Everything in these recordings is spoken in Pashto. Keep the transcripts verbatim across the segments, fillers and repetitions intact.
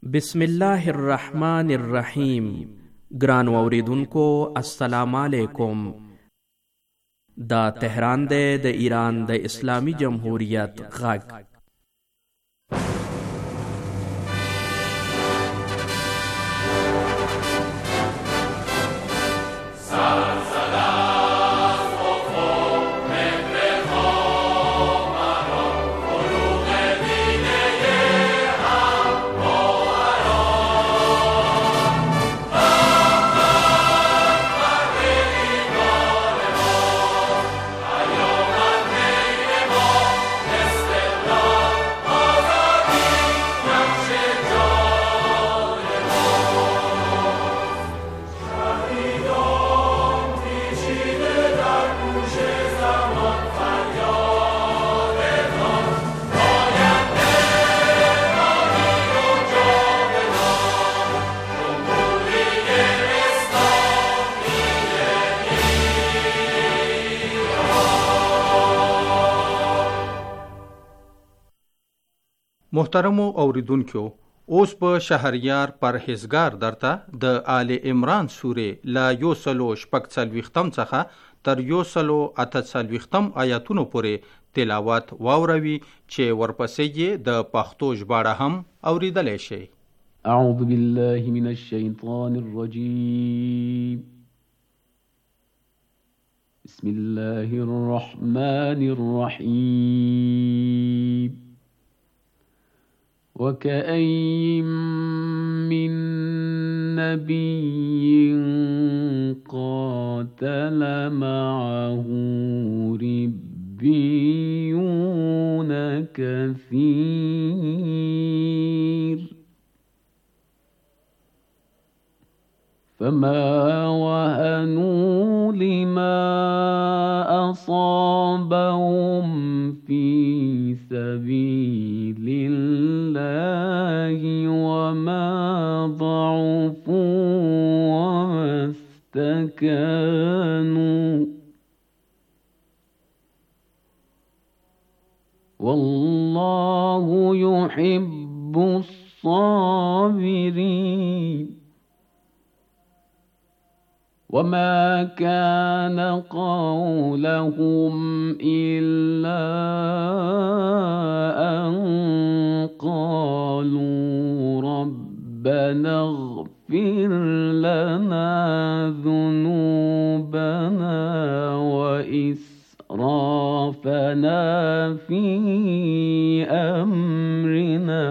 بسم الله الرحمن الرحیم. ګران اوریدونکو السلام علیکم. دا تهران دی د ایران د اسلامی جمهوریت غږ. محترمو اوریدونکو، اوس په شهریار پرهیزګار درته د آل عمران سورې لا یو سلو شپږ څلوېښتم څخه تر یو سلو اته څلوېښتم آیاتونو پورې تلاوت واوروي چې ورپسې یې د پښتو ژباړه هم اوریدلی شئ. اعوذ بالله من الشیطان الرجیم. بسم الله الرحمن الرحیم. وكأين من نبي قاتل معه ربيون كثير فما وهنوا لما أصابهم في سبيل الله وما ضعفوا وما استكانوا والله يحب الصابرين. وما كان قولهم إلا أن قالوا ربنا اغفر لنا ذنوبنا وإسرافنا في أمرنا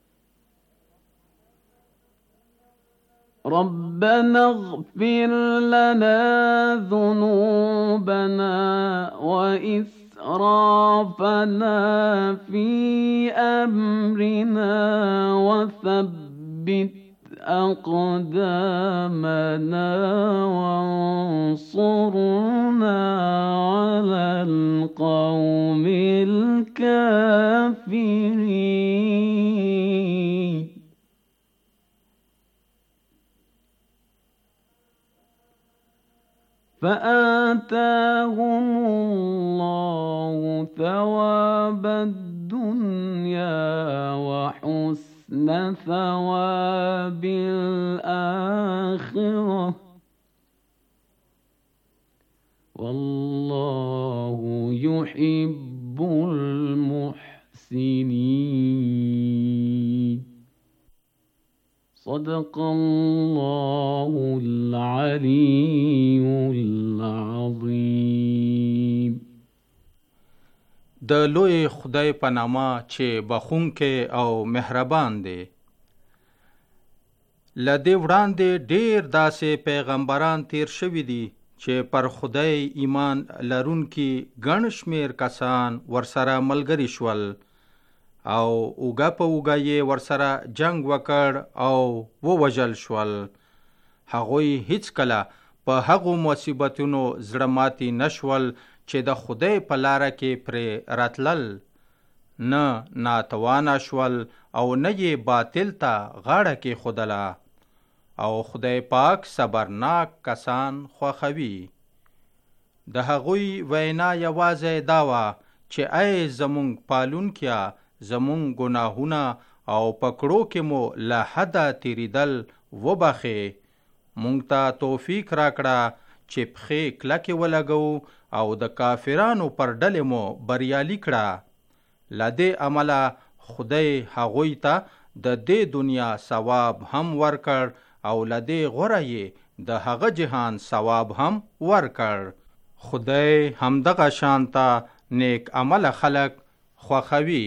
ربنا اغفر لنا ذنوبنا وإسرافنا في أمرنا وثبت أقدامنا وانصرنا على القوم الكافرين. فآتاهم الله ثواب الدنيا وحسن ثواب الآخرة والله يحب المحسنين. صدق الله العلي العظيم. د لوی خدای په نامه چې بخښونکی او مهربان دی. له دې وړاندې ډېر داسې پیغمبران تیر شوي دي چې پر خدای ایمان لرونکي ګڼ شمېر کسان ورسره ملګري شول او اوږه په اوږه یې ورسره جنگ وکړ او ووژل شول. هغوی هیڅکله په هغو مصیبتونو زړه ماتي نشول چې د خدای په لاره کې پرې راتلل، نه ناتوانه شول او نه یې باطل ته غاړه کېښودله. او خدای پاک صبرناک کسان خوښوي. د هغوی وینا یوازې دا وه چې ای زمونږ پالونکیه، زمونږ ګناهونه او پکړو کې مو له حده تیریدل وبخې. مونږ ته توفیق راکړه چې پښې کلکې ولګو او د کافرانو پر ډلې مو بریالي کړه. له دې عمله خدای هغوی ته د دې دنیا ثواب هم ورکړ او له دې غوره یې د هغه جهان ثواب هم ورکړ. خدای همدغه شانته نیک عمل خلق خوښوي.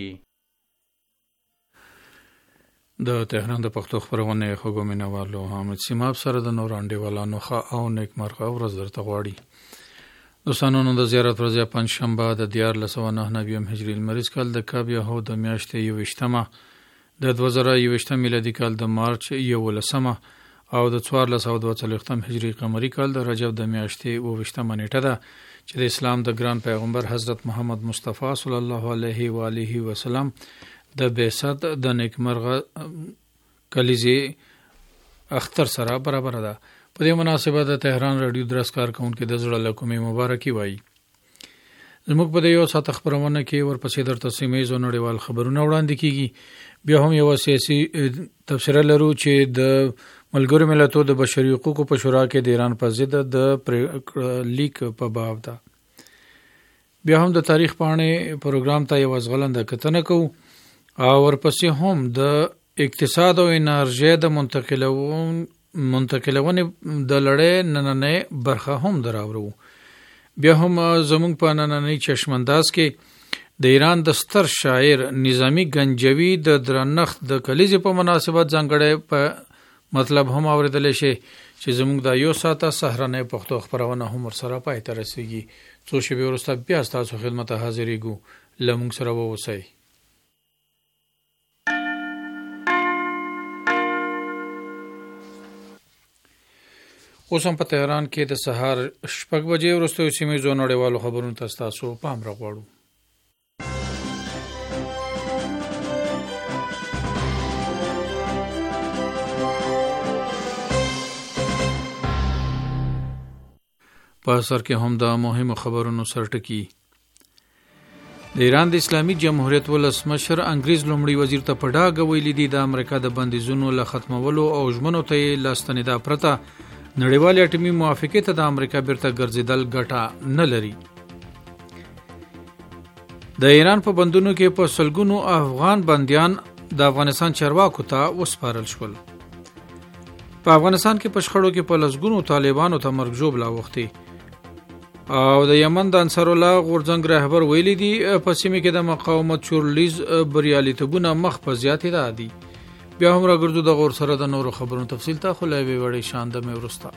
د تهران د پښتو خپرونې خوږو مینوالو حامد سیماب سره د نور انډیوالانو ښه او نیکمرغه ورځ درته غواړي. دوستانو نن د زیارت ورځ پنجشنبه د دیارلس سوه نهه نوي هجري لمریز کال د کاب یهود د میاشتې یوویشتمه د دوه زره یوویشتم میلادي کال د مارچ یولسمه او د څوارلس سوه دوه څلوېښتم هجري قمري کال د رجب د میاشتې اوویشتمه نیټه ده چې د اسلام د ګران پیغمبر حضرت محمد مصطفی صلی الله علیه و آله وسلم د بعثت د نیکمرغه کلیزې اختر سره برابر ده. په دې مناسبت د تهران رادیو درس کارکونکو د زړه له کومې مبارکي وایي. زموږ په یو ساعت خبرونه کې ورپسې درته سیمه ییز نړیوال خبرونه وړاندې کیږي. بیا هم یو سیاسي تبصره لرو چې د ملګرو ملتونو د بشري حقوقو په شورا کې د ایران په ضد د لیک په باب ده. بیا هم د تاریخ پاڼې پروګرام ته یو ځغلنده کتنه کوو او ورپسې هم د اقتصاد او انرژي د منتقلون منتقلونه د لړۍ نننۍ برخه هم دراوړو. بیا هم زموږ په نننۍ چشمانداز کې د ایران د ستر شاعر نظامی گنجوی د درنښت د کلیزې په مناسبت ځانګړی په مطلب هم اوریدل شي چې زموږ د یو ساعته سهرنۍ پښتو خبرونه هم ورسره پای ته رسیږي. څو شېبې وروسته بیا ستاسو خدمت ته حاضرېږو. له موږ سره واوسئ. اوس هم په تهران کې د سهار شپږ بجې وروسته سیمه ییزو نړیوالو خبرونو ته ستاسو پام راغواړو. په سر کې هم د مهمو خبرونو سرټکی. د ایران د اسلامي جمهوریت ولسمشر انګریز لومړي وزیر ته په ډاګه ویلي دي د امریکا د بندیزونو له ختمولو او ژمنو ته یې لاستنېدا پرته نړیوال اټومي موافقې ته د امریکا بیرته ګرځېدل ګټه نه لري. د ایران په بندونو کې په سلګونو افغان بندیان د افغانستان چارواکو ته وسپارل شول. په افغانستان کې په شخړو کې په لسګونو طالبانو ته مرګ ژوبله اوښتې او د یمن د انصار الله غورځنګ رهبر ویلي دي په سیمه کې د مقاومت چورلیز بریالیتوبونه مخ په زیاتېدا دي. بیا هم راګرځو د غور سره د نورو خبرونو تفصیل ته، خو له یوې وړې شانده مې وروسته.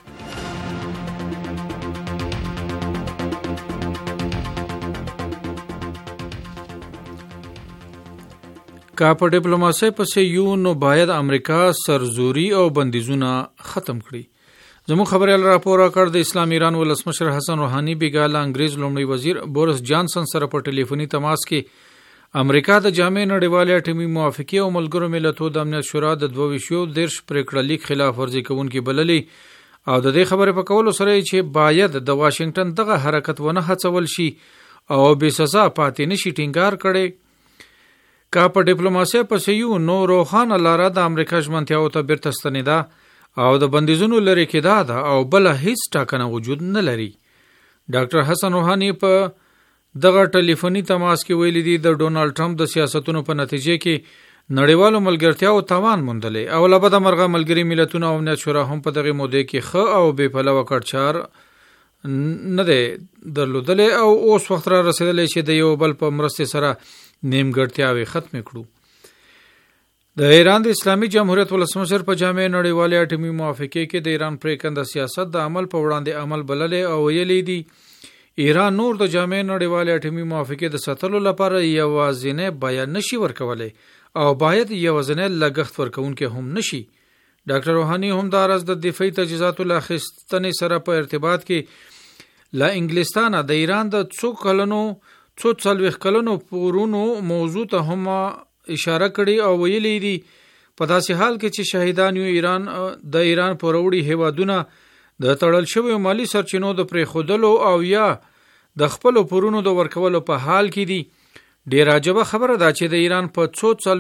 که په ډیپلوماسۍ پسې یو نو باید امریکا سرزوري او بندیزونه ختم کړي. زموږ خبریال راپور راکړ د اسلام ایران ولسمشر حسن روحاني بیګاله انګریز لومړي وزیر بورس جانسن سره په ټلیفوني تماس کې امریکا د جامع نړیوالې اټومي موافقې او ملګرو ملتونو د امنیت شورا د دوه ویشو دیرش پریکړه لیک خلاف ورزي کوونکي بللي او د دې خبرې په کولو سره چې باید د واشنگټن دغه حرکت ونه هڅول شي او بې سزا پاتې نشي ټینګار کړي. که په ډیپلوماسۍ پسې یو نو روښانه لاره د امریکا ژمنتیاو ته بیرته ستنېدا او د بندیزونو لرې کېدا ده او بله هیڅ ټاکنه وجود نه لري. ډاکټر حسن روحاني په دغه ټلیفوني تماس کې ویلي دي د ډونالډ ټرمپ د سیاستونو په نتیجه کې نړیوالو ملګرتیاو توان موندلی او له بده مرغه ملګري ملتونه او امنیت شورا هم په دغه موده کې ښه او بې پلوه کړچار نه دی درلودلی او اوس وخت را رسېدلی چې د یو بل په مرستې سره نیمګړتیاوې ختمې کړو. د ایران د اسلامي جمهوریت ولسمشر په جامع نړیوالې اټومي موافقې کې د ایران پرېکنده سیاست د عمل په وړاندې عمل بللی او ویلي دي ایران نور د جامع نړیوالې اټومي موافقې د ساتلو لپاره یوازینی بیه نشي ورکولی او باید یوازینی لګښت ورکوونکی هم نشي. ډاکټر روحاني هم دا راز د دفاعي تجهیزاتو له اخیستنې سره په ارتباط کې له انګلستانه د ایران د څو کلونو څو څلوېښت کلونو پورونو موضوع ته هم اشاره کړې او ویلي دي په داسې حال کې چې شهیدان یو ایران د ایران پوروړي هیوادونه د تړل شویو مالی سرچینو د پرېښودلو او یا د خپلو پورونو د ورکولو په حال کې دي. ډېر عجبه خبره ده چې د ایران په څو څلوېښت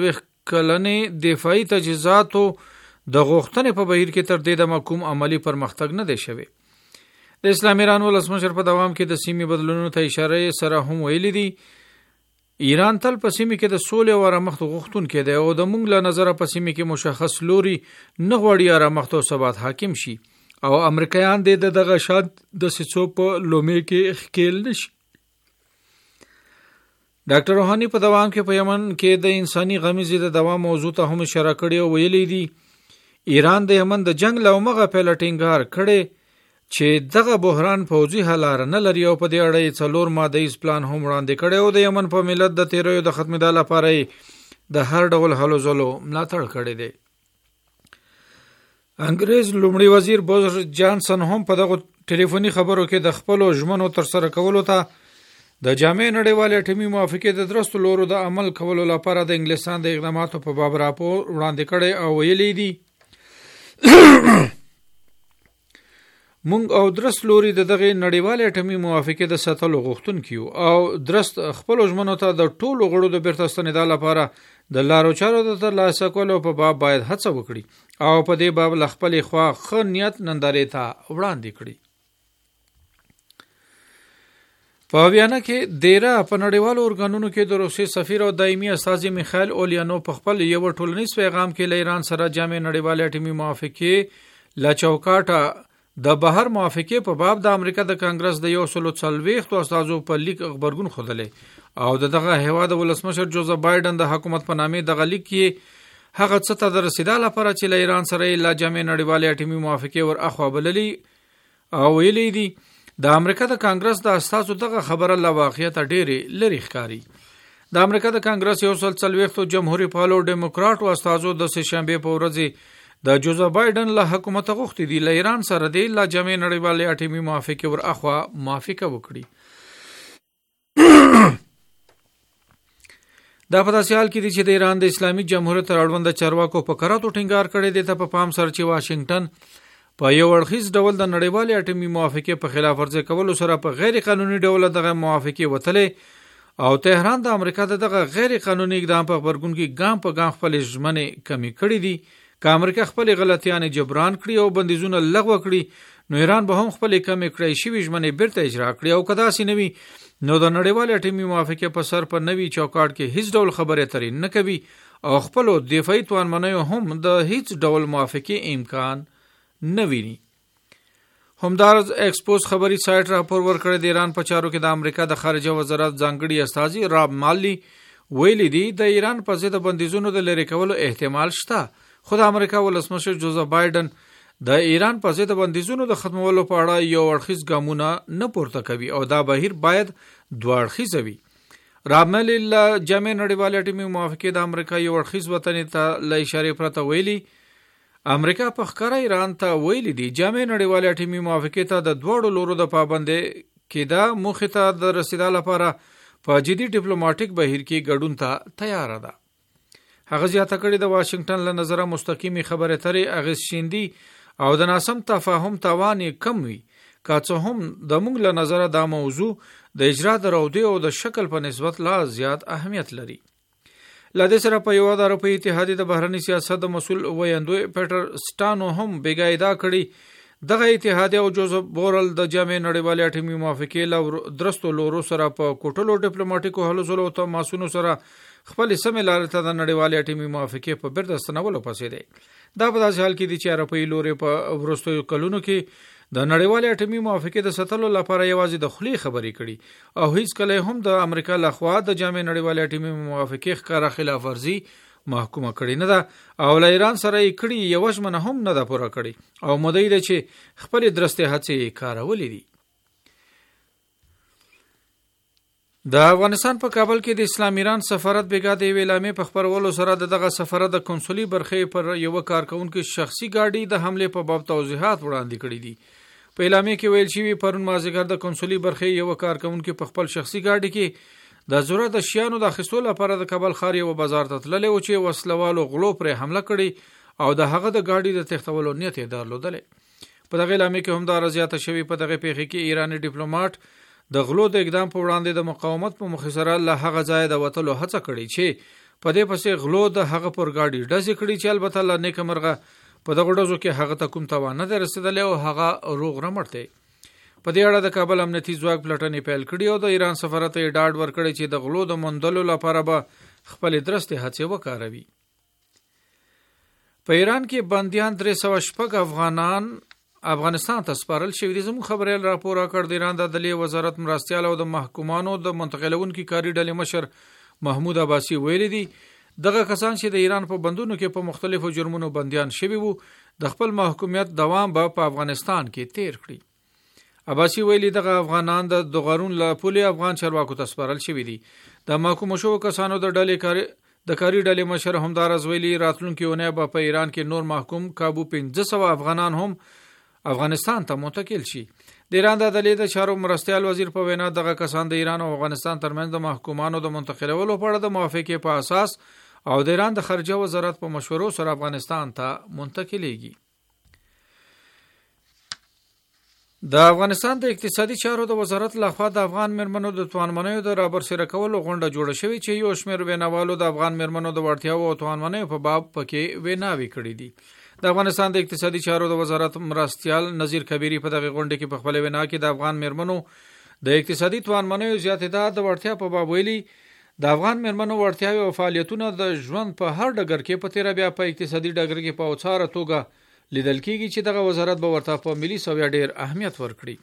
کلنې دفاعي تجهیزاتو د غوښتنې په بهیر کې تر دې د کوم عملی پرمختګ نه دی شوی. د اسلامي ایران ولسمشر په دوام کې د سیمې بدلونونو ته اشاره سره هم ویلي دي ایران تل په سیمه کې د سولې او آرامښت غوښتونکی دی او د موږ له نظره په سیمه کې مشخص لوري نه غواړي آرامښت او ثبات حاکم شي او امریکایان د دغه شاد د سڅو په لومې کې ښکیل نشي. ډاکټر روحاني په دوام کې په یمن کې د انساني غمیزې د دوام موضوع ته هم اشاره کړې او ویلي دي ایران د یمن د جنگ له مغه په لټینګار کړي چې دغه بحران فوجي حل لار نه لري او په دې اړه یې څلور ماده پلان هم وړاندې کړي او د یمن په ملت د تیریو د ختمېدا لپاره د هر ډول حل زلو ملاتړ کړی دی. انګريز لومړي وزیر بوریس جانسن هم په دغه ټلیفوني خبرو کې د خپل ژمنو تر سره کولو ته د جامع نړیوال اټومي موافقې د درست لورو د عمل کولو لپاره د انګلستان د اقداماتو په باب راپور وړاندې کړي او ویلي دي مونږ او درست لوري د دغه نړیوال اټومي موافقې د ساتلو غوښتونکو او درست خپل ژمنو ته د ټولو غړو د بیرته ستنېدا لپاره د لارو چارو د ترلاسه کولو په باب باید هڅه وکړي او په دې باب له خپل خوا ښه نیت نندارې ته وړاندې کړي. په ویانا کې دیره په نړیوالو ارګانونو کې د روسي سفیر او دایمي استازي میخائیل اولیانو په خپل یو ټولنیز پیغام کې له ایران سره جامع نړیوال اټومي موافقې لا چوکاټه د بهر موافقې په باب د امریکا د کانګرس د یو سلو څلوېښتو استازو په لیک خبرګون خوده او دغه هیواد ولسمشر جوزف بایدن د حکومت په نامه د لیک کې هغه څه ته د رسیدا لپاره چې له ایران سره لا جامع نړیوال اټومي موافقې ور اخوا بللی او ویلي دي د امریکا د کانګرس د استازو دغه خبره لا واقعیت ډېری لري ښکاری. د امریکا د کانګرس یو سل څلوېښتو جمهوریت پالو ډیموکراټ او استازو د سه شنبه په ورځ د جوزف بایدن له حکومت غوښتي دي له ایران سره د لا جامع نړیوال اټومي موافقې ور اخوا موافقه وکړي. دا په داسې حال کې دي چې د ایران د اسلامي جمهوریت تر اړوند چارواکو په کراتو ټینګار کړی دی ته په پام سره چې واشنگټن په یو اړخیز ډول د نړیوال اټومي موافقې په خلاف ورزي کولو سره په غیر قانوني ډول دغه موافقې وتلې او تهران د امریکا دغه غیر قانوني اقدام په خبرګون کې ګام په ګام خپل ژمنې کمی کړې دي. که امریکا خپل غلطیان جبران کړي او بندیزونه لغوه کړي نو ایران به هم خپل کمی کړی شوی ژمنې بیرته اجرا کړي او کدا سي نوي نو د نړیوال اټومي موافقې په سر په نوي چوکاټ کې هیڅ ډول خبره ترې نه کوي او خپل دفاعي توانمنیو هم د هیڅ ډول موافقې امکان نه ویني. همدارز ایکسپوز خبري سایت راپور ورکړی د ایران په چارو کې د امریکا د خارجه وزارت ځانګړي استازي راب مالی ویلي دي د ایران په ضد بندیزونو د لری کولو احتمال شته خو د امریکا ولسمشر جوزف بایدن د ایران په ضد بندیزونو د ختمولو په اړه یو اړخیز ګامونه نه پورته کوي او دا بهیر باید دوه اړخیز وي. راب مالی له جامع نړیوال اټومي موافقې د امریکا یو اړخیز وطن ته له اشاره پرته ویلي امریکا په ښکاره ایران ته ویلي دي جامع نړیوال اټومي موافقې ته د دوړو لورو د پابندۍ کېدا موخې ته د رسیدا لپاره په جدي ډیپلوماټیک بهیر کې ګډون ته تیار ده. هغه زیاته کړې د واشنگټن له نظره مستقیمي خبره ترې اغیز شیندي او د ناسم تفاهم توان کم وي که څه هم د موږ له نظره دا موضوع د اجرا د راودې او د شکل په نسبت لا زیات اهمیت لري. له دې سره په یو د اروپایي اتحادیې د بهرني سیاست د مسؤل ویاندوی پیټر سټانو هم بیګا ادعا کړي دغه اتحادیه او جوزف بورل د جامع نړیوال اټومي موافقې له درستو لورو سره په کوټلو ډیپلوماټیکو هلو ځلو ته ماسونو سره خپل سمې لارې ته د نړیوال اټومي موافقې په بیرته ستنولو پسې دی. دا په داسې حال کې دي چې اروپایي لوري په وروستیو کلونو کې د نړیوال اټومي موافقې د ساتلو لپاره یوازې د خولي خبرې کړي او هیڅ کله هم د امریکا لخوا د جامع نړیوال اټومي موافقې ښکاره خلاف ورزي محکومه کړي نه ده او له ایران سره یې کړي یو ژمنه هم نه ده پوره کړي او مدعي ده چې خپل درسته هڅې کارولې دي. د افغانستان په کابل کې د اسلام ایران سفارت بیګا د ویلامې په خبرولو سره دغه سفارت د کنسولي برخې پر یو کارکونکو شخصي گاډي د حمله په باب توضیحات وړاندې کړي دي. په اعلامیه کې ویل شوی پرون مازیګر د کنسولي برخې یو کارکونکو په خپل شخصي گاډي کې د ضرورت شیانو د اخیستلو لپاره د کابل ښار یو بازار ته تللی و چې وسلوالو غلو پر حمله کړي او د هغه د گاډي د تختولو نیت یې درلودل. په دغه اعلامیه کې هم دا رضایت شوی په دغه پیښه کې ایرانی ډیپلوماټ د غلو د اقدام په وړاندې د مقاومت په مخ سره له هغه ځای د وټلو هڅه کړې چې په دې پسې غلو د هغه پر گاډي ډزې کړي چې البته الله نیک مرغه په دغه ډزو کې هغه ته کوم تاوان نه رسیدلی او هغه روغ رمټ دی. په دې اړه د کابل امنیتي ځواک پلټنې پیل کړي او د ایران سفارت یې ډاډ ورکړی چې د غلو د موندلو لپاره به خپلې درستې هڅې وکاروي. په ایران کې بندیان درې سوه شپږ افغانان افغانستان ته سپارل شوي دي. زموږ خبریال راپور راکړ د ایران د عدلیې وزارت مرستیال او د محکومانو د منتقلونکي کاري ډلې مشر محمود عباسي ویلي دي دغه کسان چې د ایران په بندونو کې په مختلفو جرمونو بندیان شوي وو د خپل محکومیت دوام به په افغانستان کې تیر کړي. عباسي ویلي دغه افغانان د دوغارون له پولې افغان چارواکو ته سپارل شوي دي. د محکوم شوو کسانو د ډلې کاري د کاري ډلې مشر همدارز ویلي راتلونکي اونۍ به په ایران کې نور محکوم کابو پنځه سوه افغانان هم افغانستان ته منتقل شي. د ایران د عدلیې د چارو مرستیال وزیر په وینا دغه کسان د ایران او افغانستان ترمنځ د محکومانو د منتقلولو په اړه د موافقې په اساس او د ایران د خارجه وزارت په مشورو سره افغانستان ته منتقلیږي. د افغانستان د اقتصادي چارو د وزارت لخوا د افغان میرمنو د توانمنیو د رابرسېره کولو غونډه جوړه شوې چې یو شمېر ویناوالو د افغان میرمنو د وړتیاو او توانمنیو په باب پکې ویناوې کړې دي. د افغانستان د اقتصادي چارو د وزارت مرستیال نظیر کبیری په دغه غونډه کې په خپل وینا کې د افغان میرمنو د اقتصادي توانمنیو زیاتېدا د وړتیا په باب ویلي د افغان میرمنو وړتیاوې او فعالیتونه د ژوند په هر ډګر کې په تیره بیا په اقتصادي ډګر کې په اوڅاره توګه لیدل کېږي چې دغه وزارت به ورته په ملي سویا ډېر اهمیت ورکړي.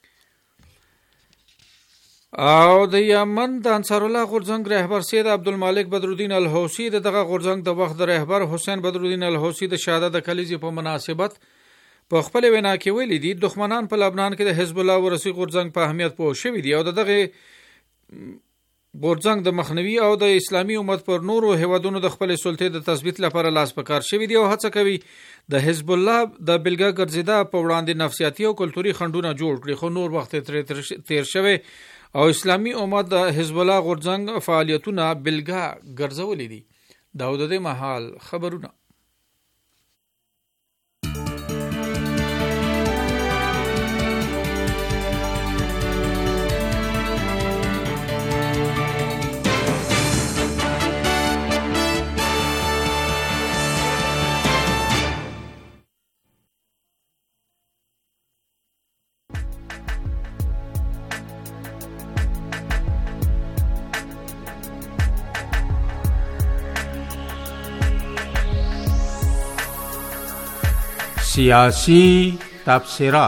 او د یمن د انصار الله غورځنګ رهبر سید عبدالمالک بدرالدین الحوثي د دغه غورځنګ د وخت د رهبر حسین بدرالدین الحوثي د شهادت د کلیزې په مناسبت په خپل وینا کې ویلي دي دښمنان په لبنان کې د حزب الله ورسی غورځنګ په اهمیت پوه شوي دي او دغه غورځنګ د مخنیوي او د اسلامي امت پر نورو هیوادونو د خپل سلطې د تثبیت لپاره لاس په کار شوي دي او هڅه کوي د حزب الله د بلګا ګرځیدا په وړاندې نفسیاتي او کلتوري خنډونه جوړ کړي خو نور وخت تیر شوی او اسلامي امت د حزب الله غورځنګ فعالیتونه بلګا ګرځولې دي. دا د دې مهال خبرونه. سیاسی تبصره.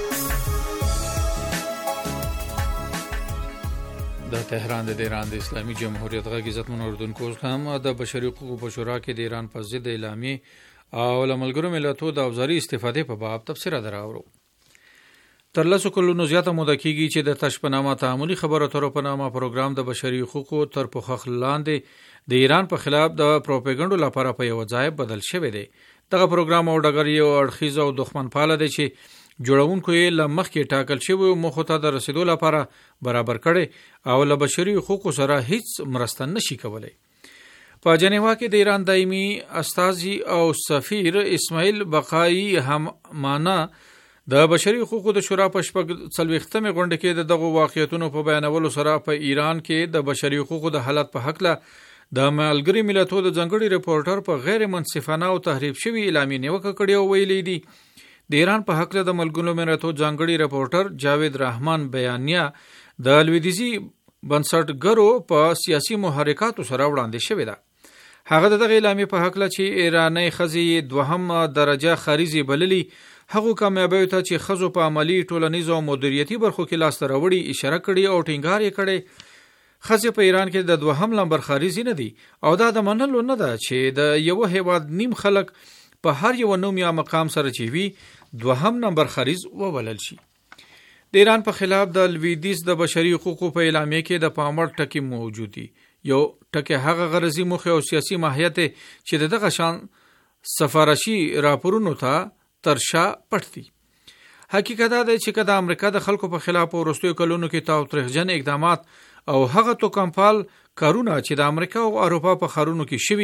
د تهران د ایران د اسلامي جمهوریت غږ عزتمن اردوونکو هم د بشري حقوقو په شورا کې د ایران پر ضد اعلامیې او له ملګرو ملتونو د اوزاري استفادې په باب تبصره دراوړو. تر لسو کلونو زیاته موده کېږي چې د تش په نامه تعاملي خبرو اترو په نامه پروګرام د بشري حقوقو تر پوښښ لاندې د ایران په خلاف د پروپاګاندا لپاره په یو ځای بدل شوی دی. دغه پروګرام او ډګر یو اړخیز او دښمن پاله دی چې جوړونکو یې له مخکې ټاکل شوی مخو ته د رسیدو لپاره برابر کړي او له بشري حقوقو سره هیڅ مرسته نشي کولی. په جنیوا کې د ایران دایمي استازي او سفیر اسماعیل بقایي همانا د بشري حقوقو د شورا په شپږ څلوېښتمې غونډه کې د دغو واقعیتونو په بیانولو سره په ایران کې د بشري حقوقو د حالت په هکله د ملګري ملتونو د ځانګړي ریپورټر په غیر منصفانه او تحریف شوی اعلامیې نیوکه کړې او ویلي دي د ایران په هکله د ملګرو ملتونو ځانګړي ریپورټر جاوید رحمان بیانیه د لویدیځي بنسټګرو په سیاسي محرکاتو سره وړاندې شوې ده. هغه دغه اعلامیې په هکله چې ایراني ښځې دوهم درجه خارجي بللي هغه کامیابی ته چې ښځو په عملی ټولنیزو او مدیریتي برخو کې لاس ته راوړي اشاره کړې او ټینګار یې کړی ښځې په ایران کې د دوهم نمبر خارجي نه دي او دا د منلو نه ده چې د یو هیواد نیم خلک په هر یو نوم یا مقام سره چې وي دوهم نمبر خارج وبلل شي. د ایران په خلاف د لویدیځ د بشري حقوقو په اعلامیې کې د پاموړ ټکی موجود دي. یو ټکی هغه غرضي موخه او سیاسي ماهیت چې دغه شان سفارشي راپورونو ته ترشا پټ دي. حقیقت دا دی چې کله امریکا د خلکو په خلاف ورستوي کلونو کې تاوتریخجن اقدامات او هغه تو کمپال کارونه چې د امریکا او اروپا په خارونو کې شوي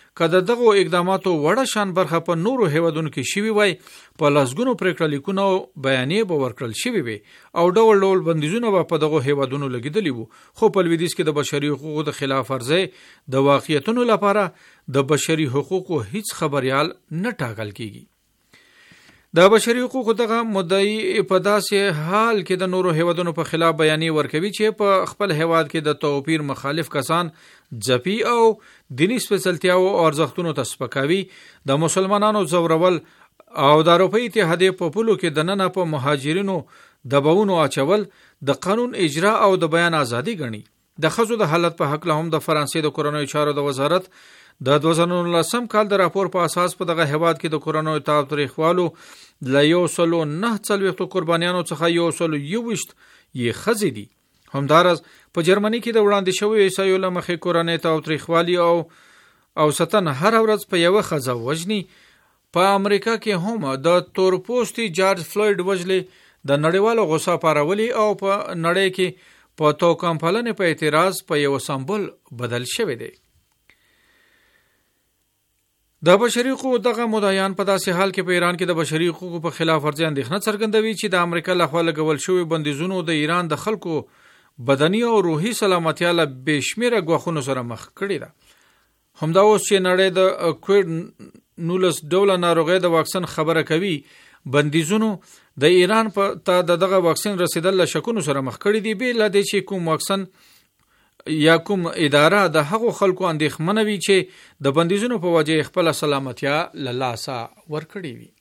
کله دغه اقداماتو وړه شان برخه په نورو هیوادونو کې شوي وای په لاسګونو پریکړه لیکونه او بیانیې به ورکړل شوي وي او ډول ډول بندیزونه به په دغه هیوادونو لګیدلی وو خو په لویدیځ کې د بشري حقوقو د خلاف ورزۍ د واقعیتونو لپاره د بشري حقوقو هیڅ خبريال نه ټاکل کیږي د بشري حقوقو دغه مدعي په داسې حال کې د نورو هیوادونو په خلاف بیانیې ورکوي چې په خپل هیواد کې د توپیر مخالف کسان ځپي او دینی سپېڅلتیاو او ارزښتونو ته سپکاوي د مسلمانانو ځورول او د اروپایي اتحادیې په پولو کې دننه په مهاجرینو دباونو اچول د قانون اجرا او د بیان ازادي ګڼي د ښځو د حالت په حق له هم د فرانسې د کورنیو چارو د وزارت د دوه زره نولسم کال د راپور په اساس په دغه هیواد کې د کورونو تاریخوالو له یو سلو نه څلوېښتو قربانیانو څخه یو سلو یوویشت یې ښځې دي. همدارس په جرمني کې د وړاندې شویو احصایو له مخې کورنۍ تاریخوالي او اوسطن هر ورځ په یوه ښځه وژني. په امریکا کې هم د تورپوستي جارج فلوید وژلې د نړیوالو غوسه پارولي او په نړۍ کې په توکم پالنې په اعتراض په یو سمبول بدل شوی دی. د بشري حقوقو دغه مدعیان په داسې حال کې په ایران کې د بشري حقوقو په خلاف ورزۍ اندېښنه څرګندوي چې د امریکا لخوا لګول شوی بندیزونو د ایران د خلکو بدني او روحي سلامتیا له بې شمېره ګواښونو سره مخ کړې ده. همدا اوس چې نړۍ د کووډ نولس ډوله ناروغۍ د واکسین خبره کوي بندیزونو د ایران په ته دغه واکسین رسیدل له شکونو سره مخ کړي دي به لدې چې کوم واکسین یا کوم اداره د هغو خلکو اندېښمنه وي چې د بندیزونو په وجه خپل سلامتیا له لاسه ورکړي وي.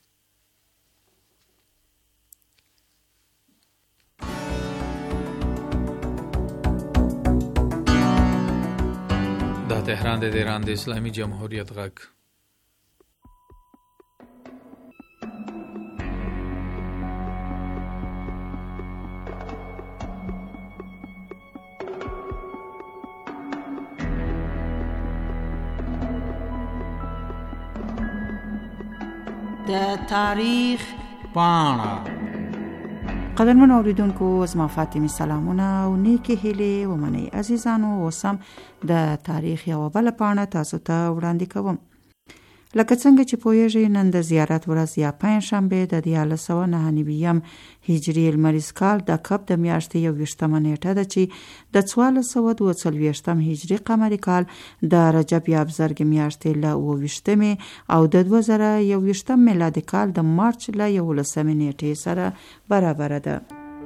دا تهران د ایران د اسلامي جمهوریت غږ. د تاریخ پاڼه. قدرمن اوریدونکو زما فاطمه سلامونه او نیکی هیله ومنئ عزیزانو. اوسم د تاریخ یو بل پاڼه تاسو ته وړاندې کوم. لکه څنګه چې پوهیږئ نن د زیارت ورځ یا پنجشنبه د دیارلس سوه نهه نوي هجري لمریز کال د کب د میاشتې یوویشتمه نیټه ده چې د څوارلس سوه دوه څلوېښتم هجري قمري کال د رجب یا بزرګ میاشتې له اووه ویشتمې او د دوه زره یوویشتم میلادي کال د مارچ له یولسمې نیټې سره برابره ده.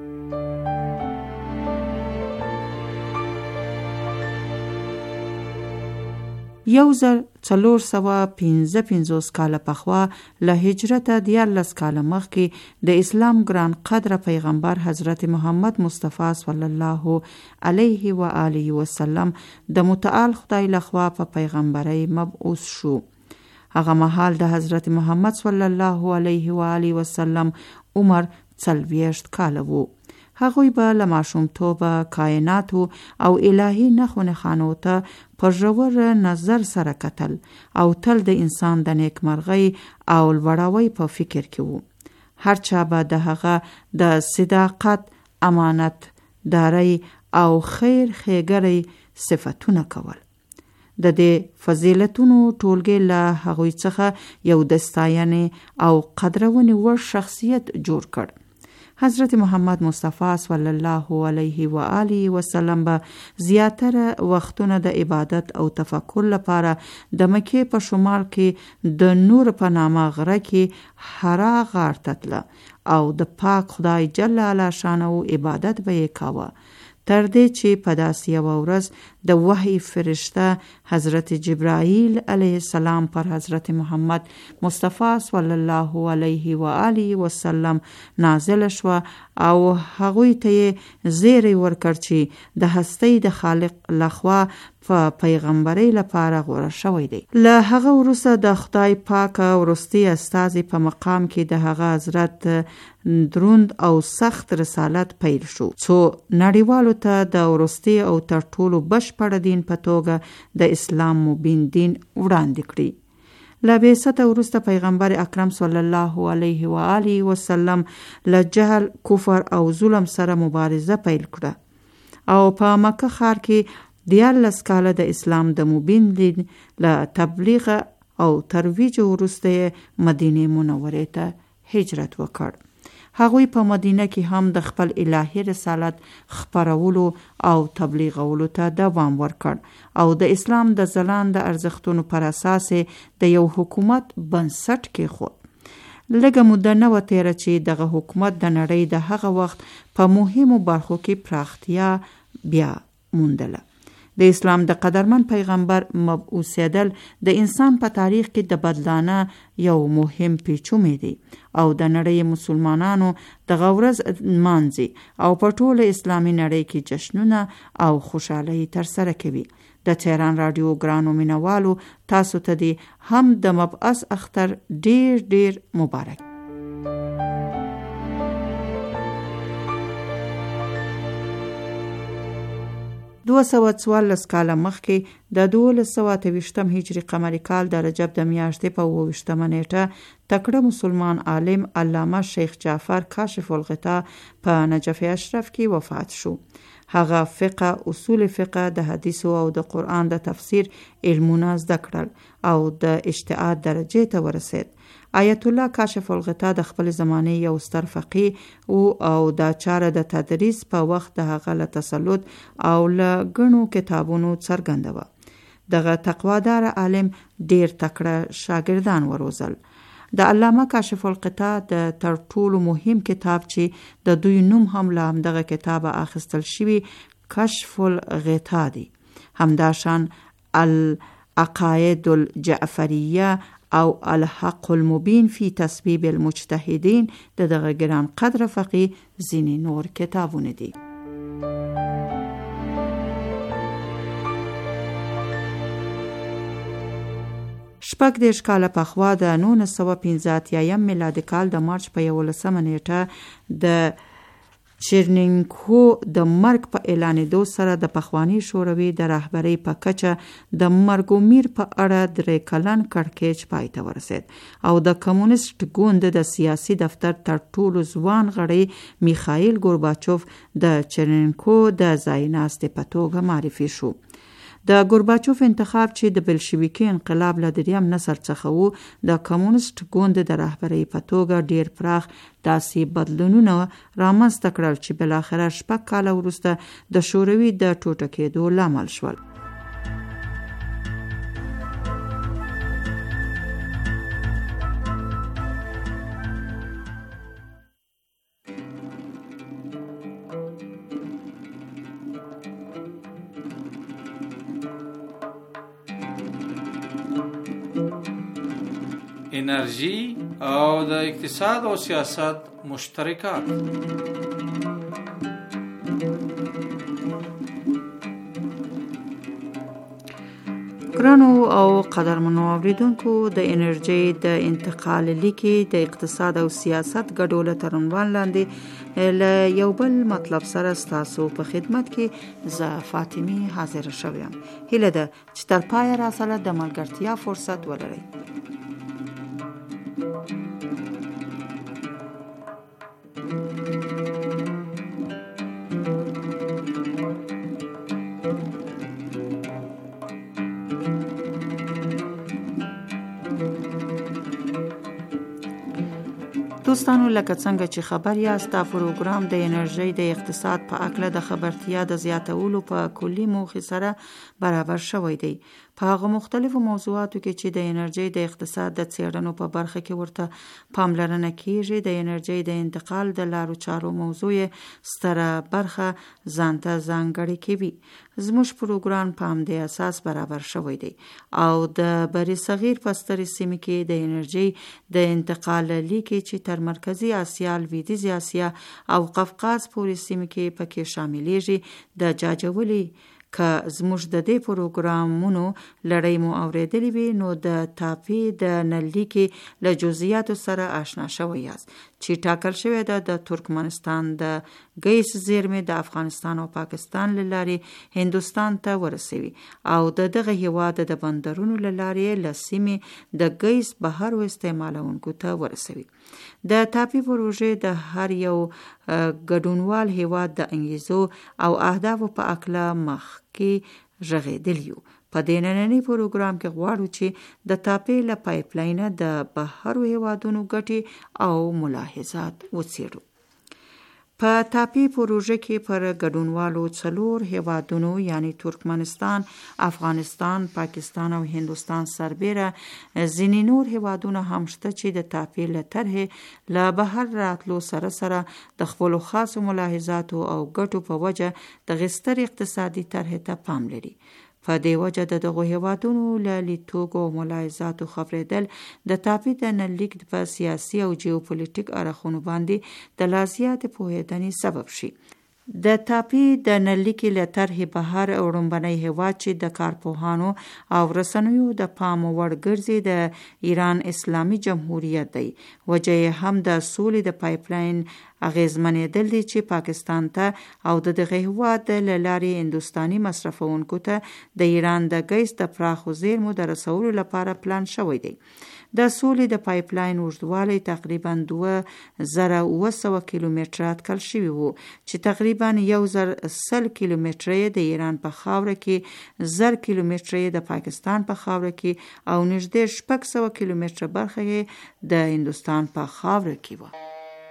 یو زر څلور سوه پنځه پنځوس کاله پخوا له هجرته دیارلس کاله مخکې د اسلام ګران قدره پیغمبر حضرت محمد مصطفی صلی الله علیه و آله وسلم د متعال خدای لخوا په پیغمبرۍ مبعوث شو. هغه مهال د حضرت محمد صلی الله علیه و آله وسلم عمر څلوېښت کاله وو. هغوی به له ماشومتوبه کائناتو او الهي نښو نښانو ته په ژور نظر سره کتل او تل د انسان د نیکمرغۍ او لوړاوي په فکر کې وو. هر چا به د هغه د صداقت، امانت دارۍ او خیر ښېګړۍ صفتونه کول. د دې فضیلتونو ټولګې له هغوی څخه یو د ستاینې او قدرونې وړ شخصیت جوړ کړ. حضرت محمد مصطفی صلی الله علیه و آله وسلم به زیاتره وختونه د عبادت او تفکر لپاره د مکې په شمال کې د نور په نامه غره کې حرا غار ته تله او د پاک خدای جل علا شانه عبادت به یې کاوه، تر دې چې په داسې یوه ورځ د وحی فرشته حضرت جبرائیل علیه السلام پر حضرت محمد مصطفی صلی الله علیه و آله وسلم نازل شوه او هغوی ته یې زیری ورکړ چې د هستۍ د خالق لخوا په پیغمبرۍ لپاره غوره شوی دی. له هغه وروسته د خدای پاک وروستي استازي په مقام کې د هغه حضرت دروند او سخت رسالت پیل شو، څو نړیوالو ته د وروستي او تر ټولو بشپړ دین په توګه د اسلام مبین دین وړاندې کړي. له بعثته وروسته پیغمبر اکرم صلی الله علیه و آله وسلم له جهل، کفر او ظلم سره مبارزه پیل کړه او په مکه ښار کې دیارلس کاله د اسلام د مبین دین له تبلیغ او ترویج وروسته مدینه منوره ته هجرت وکړ. هغوی په مدینه کې هم د خپل الهي رسالت خپرولو او تبلیغولو ته دوام ورکړ او د اسلام د ځلانده ارزښتونو پر اساس د یو حکومت بنسټ کېښود. لږه موده نه وه تېره چې دغه حکومت د نړۍ د هغه وخت په مهمو برخو کې پراختیا بیا موندله. د اسلام د قدرمن پیغمبر مبعوثیدل د انسان په تاریخ کې د بدلانه یو مهم پیچومی دی او د نړۍ مسلمانانو دغه ورځ نمانځي او په ټوله اسلامي نړۍ کې جشنونه او خوشحالۍ ترسره کوي. د تهران رادیو ګرانو مینوالو، تاسو ته دی هم د مبعث اختر ډیر ډیر مبارک. دوه سوه څوارلس کاله مخکې د دولس سوه اته ویشتم هجري قمري کال د رجب د میاشتې په اووه ویشتمه نیټه تکړه مسلمان عالم علامه شیخ جعفر کاشف الغطا په نجف اشرف کې وفات شو. هغه فقه، اصول فقه، د حدیثو او د قرآن د تفسیر علمونه زده کړل او د اجتهاد درجې ته ورسید. آیت الله کاشف الغطا د خپل زمانه یو ستر فقيه او او دا چاره د تدریس په وخت د هغه له تسلط او له غنو کتابونو څرګنده و. دغه تقوادار عالم ډیر تکړه شاګردان وروزل. د علامه کاشف الغطا د تر ټولو مهم کتاب چې د دوی نوم هم له همدغه کتابه اخیستل شوی کشف الغطا دی. همداشان العقاید الجعفریه او الحق المبین فی تصویب المجتهدین د دغه ګران قدر فقيه ځینې نور کتابونه دي. شپږ دېرش کاله پخوا د نولس سوه پنځه اتیایم میلادي کال د مارچ په یولسمه نیټه د چرنینکو د مرګ په اعلانېدو سره د پخواني شوروي د رهبرۍ په کچه د مرګومیر په اړه درې کلن کړکېچ پای ته ورسید او د کمونیست ګوند د سیاسي دفتر تر ټولو ځوان غړی میخائیل ګورباچوف د چرنینکو د ځایناستې په توګه معرفي شو. د ګورباچوف انتخاب چې د بلشویکي انقلاب له دریم نسل څخه وو، د کمونیست ګوند د رهبرۍ په توګه ډیر پراخ داسې بدلونونه رامنځته کړل چې بالاخره شپږ کاله وروسته د شوروي د ټوټه کېدو لامل شول. انرژي او د اقتصاد او سیاست مشترکات. ګرانو او قدرمنو اوریدونکو، د انرژي د انتقال لیکي د اقتصاد او سیاست ګډوله تر عنوان لاندې له یو بل مطلب سره ستاسو په خدمت کې زه فاطمه حاضر شوم. هیله ده چې تر پای را سره د ملګرتیا فرصت ولرئ. دوستانو، لکه څنګه چې خبر یاست، دا پروګرام د انرژي د اقتصاد په اړه د خبرتیا د زیاتولو په کلی موخې سره برابر شوی دی. په هغه مختلفو موضوعاتو کې چې د انرژي د اقتصاد د څېړنو په برخه کې ورته پاملرنه کیږي، د انرژي د انتقال د لارو چارو موضوع ستره برخه ځانته ځانګړې کوي. زموږ پروګرام په همدې اساس برابر شوی دی او د بری صغیر په سترې سیمې کې د انرژي د انتقال لیکي چې تر مرکزی آسیا، لویدیځې آسیا او قفقاز پورې سیمې کې پکې شاملېږي د جاجولي. که زموږ د دې پروګرامونو لړۍ مو اورېدلې وي، نو د تاپي د نلي کې له جزئیاتو سره آشنا شوی یاست چې ټاکل شوی ده د ترکمنستان د ګیس زیرمې د افغانستان او پاکستان له لارې هندوستان ته ورسوي او د دغه هیواد د بندرونو له لارې له سیمې د ګیس بهر استعمالونکو ته ورسوي. د تاپي پروژې د هر یو ګډونوال هیواد د انګیزو او اهدافو په اړه مخ کې رغېدلی یو. په دې نننی پروګرام کې غواړو چې د تاپې له پایپ لاینه د بهرو هیوادونو ګټې او ملاحظات وڅېړو. په تاپې پروژه کې پر ګډونوالو څلور هیوادونو یعنی ترکمنستان، افغانستان، پاکستان او هندوستان سربیره ځینې نور هیوادونه هم شته چې د تاپې له طرحې له بهر راتلو سره سره د خپلو خاصو ملاحظاتو او ګټو په وجه د غستر اقتصادي طرحې ته پام لري. په دې وجه د دغو هیوادونو له لیدتوګو او ملاحظاتو خبرېدل د تاپې د نللیک په سیاسي او جیوپولیټیک اړخونو باندې د لا زیاتې پوهېدنې سبب شي. د تاپې د نللیکې له طرحې بهر وړومبنی هیواد چې د کارپوهانو او رسنیو د پام وړ ګرځي د ایران اسلامي جمهوریت دی. وجه یې هم د سولې د پایپ لاین اغیزمنېدل دي چې پاکستان ته او د دغه هیواد له لارې هندوستاني مصرفونکو ته د ایران د ګیس د پراخو زیرمو د رسولو لپاره پلان شوی دی. د سولې د پایپ لاین اوږدوالی تقریبا دوه زره اوه سوه کیلومتره اټکل شوی وو چې تقریبا یو زر سل کیلومتره د ایران په خاوره کې، زر کیلومتره د پاکستان په خاوره کې او نږدې شپږ سوه کیلومتره برخه د هندوستان په خاوره کې وه.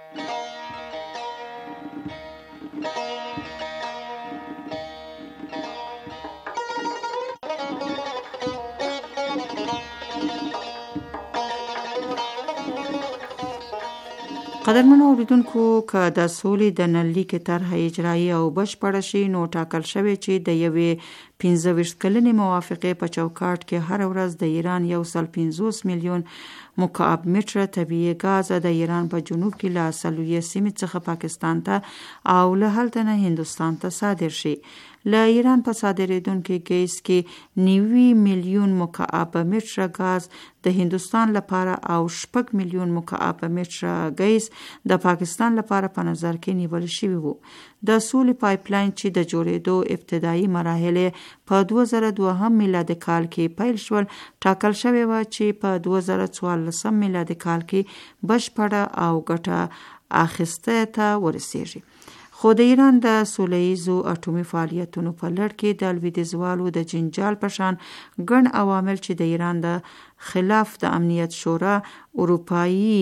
قدرمنو اوریدونکو، که د سولې د نللیکې طرحه اجرایي او بشپړه شي نو ټاکل شوی چې د یوې پنځه ویشت کلنې موافقې په چوکاټ کې هر ورځ د ایران یو سل پنځوس میلیون مکعب متره طبیعي ګاز د ایران په جنوب کې له اصلویه سیمې څخه پاکستان ته او له هلته نه هندوستان ته صادر شي. له ایران په صادرېدونکي ګیس کې نوي میلیون مکعب متره ګاز د هندوستان لپاره او شپږ میلیون مکعب متره ګیس د پاکستان لپاره په نظر کې نیول شوي وو. د سولې پایپ لاین چې د جوړېدو ابتدایي مراحل په دوه زره دوهم میلادي کال کې پیل شول، ټاکل شوی و چې په دوه زره څوارلسم میلادي کال کې بشپړه او ګټه اخیسته ته ورسیږي. خو د ایران د سولهییزو اټومي فعالیتونو په لړ کې د لویدیځوالو د جنجال په شان ګڼ عوامل چې د ایران د خلاف د امنیت شورا، اروپایي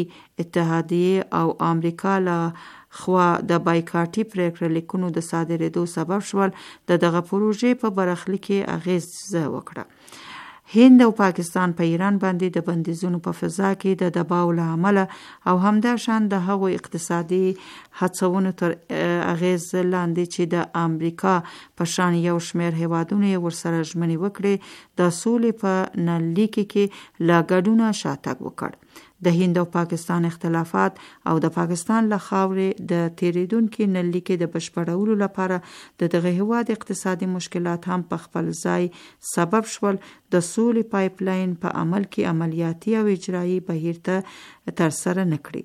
اتحادیې او امریکا له خوا د بایکاټي پریکړه لیکونو د صادرېدو سبب شول، د دغه پروژې په برخلیک کې اغیزه وکړه. هند او پاکستان په ایران باندې د بندیزونو په فضا کې د دباو له امله او همداشان د هغو اقتصادي هڅونو تر اغیز لاندې چې د امریکا په شان یو شمېر هیوادونه یې ورسره ژمنې وکړې، د سولې په نللیکې کې له ګډونه شاتګ وکړ. د هند او پاکستان اختلافات او د پاکستان له خاورې د تیریدونکي نللیکې د بشپړولو لپاره د دغه هیواد اقتصادي مشکلات هم په خپل ځای سبب شول د سولې پایپ لاین په عمل کې عملیاتي او اجرایي بهیر ته ترسره نکړي.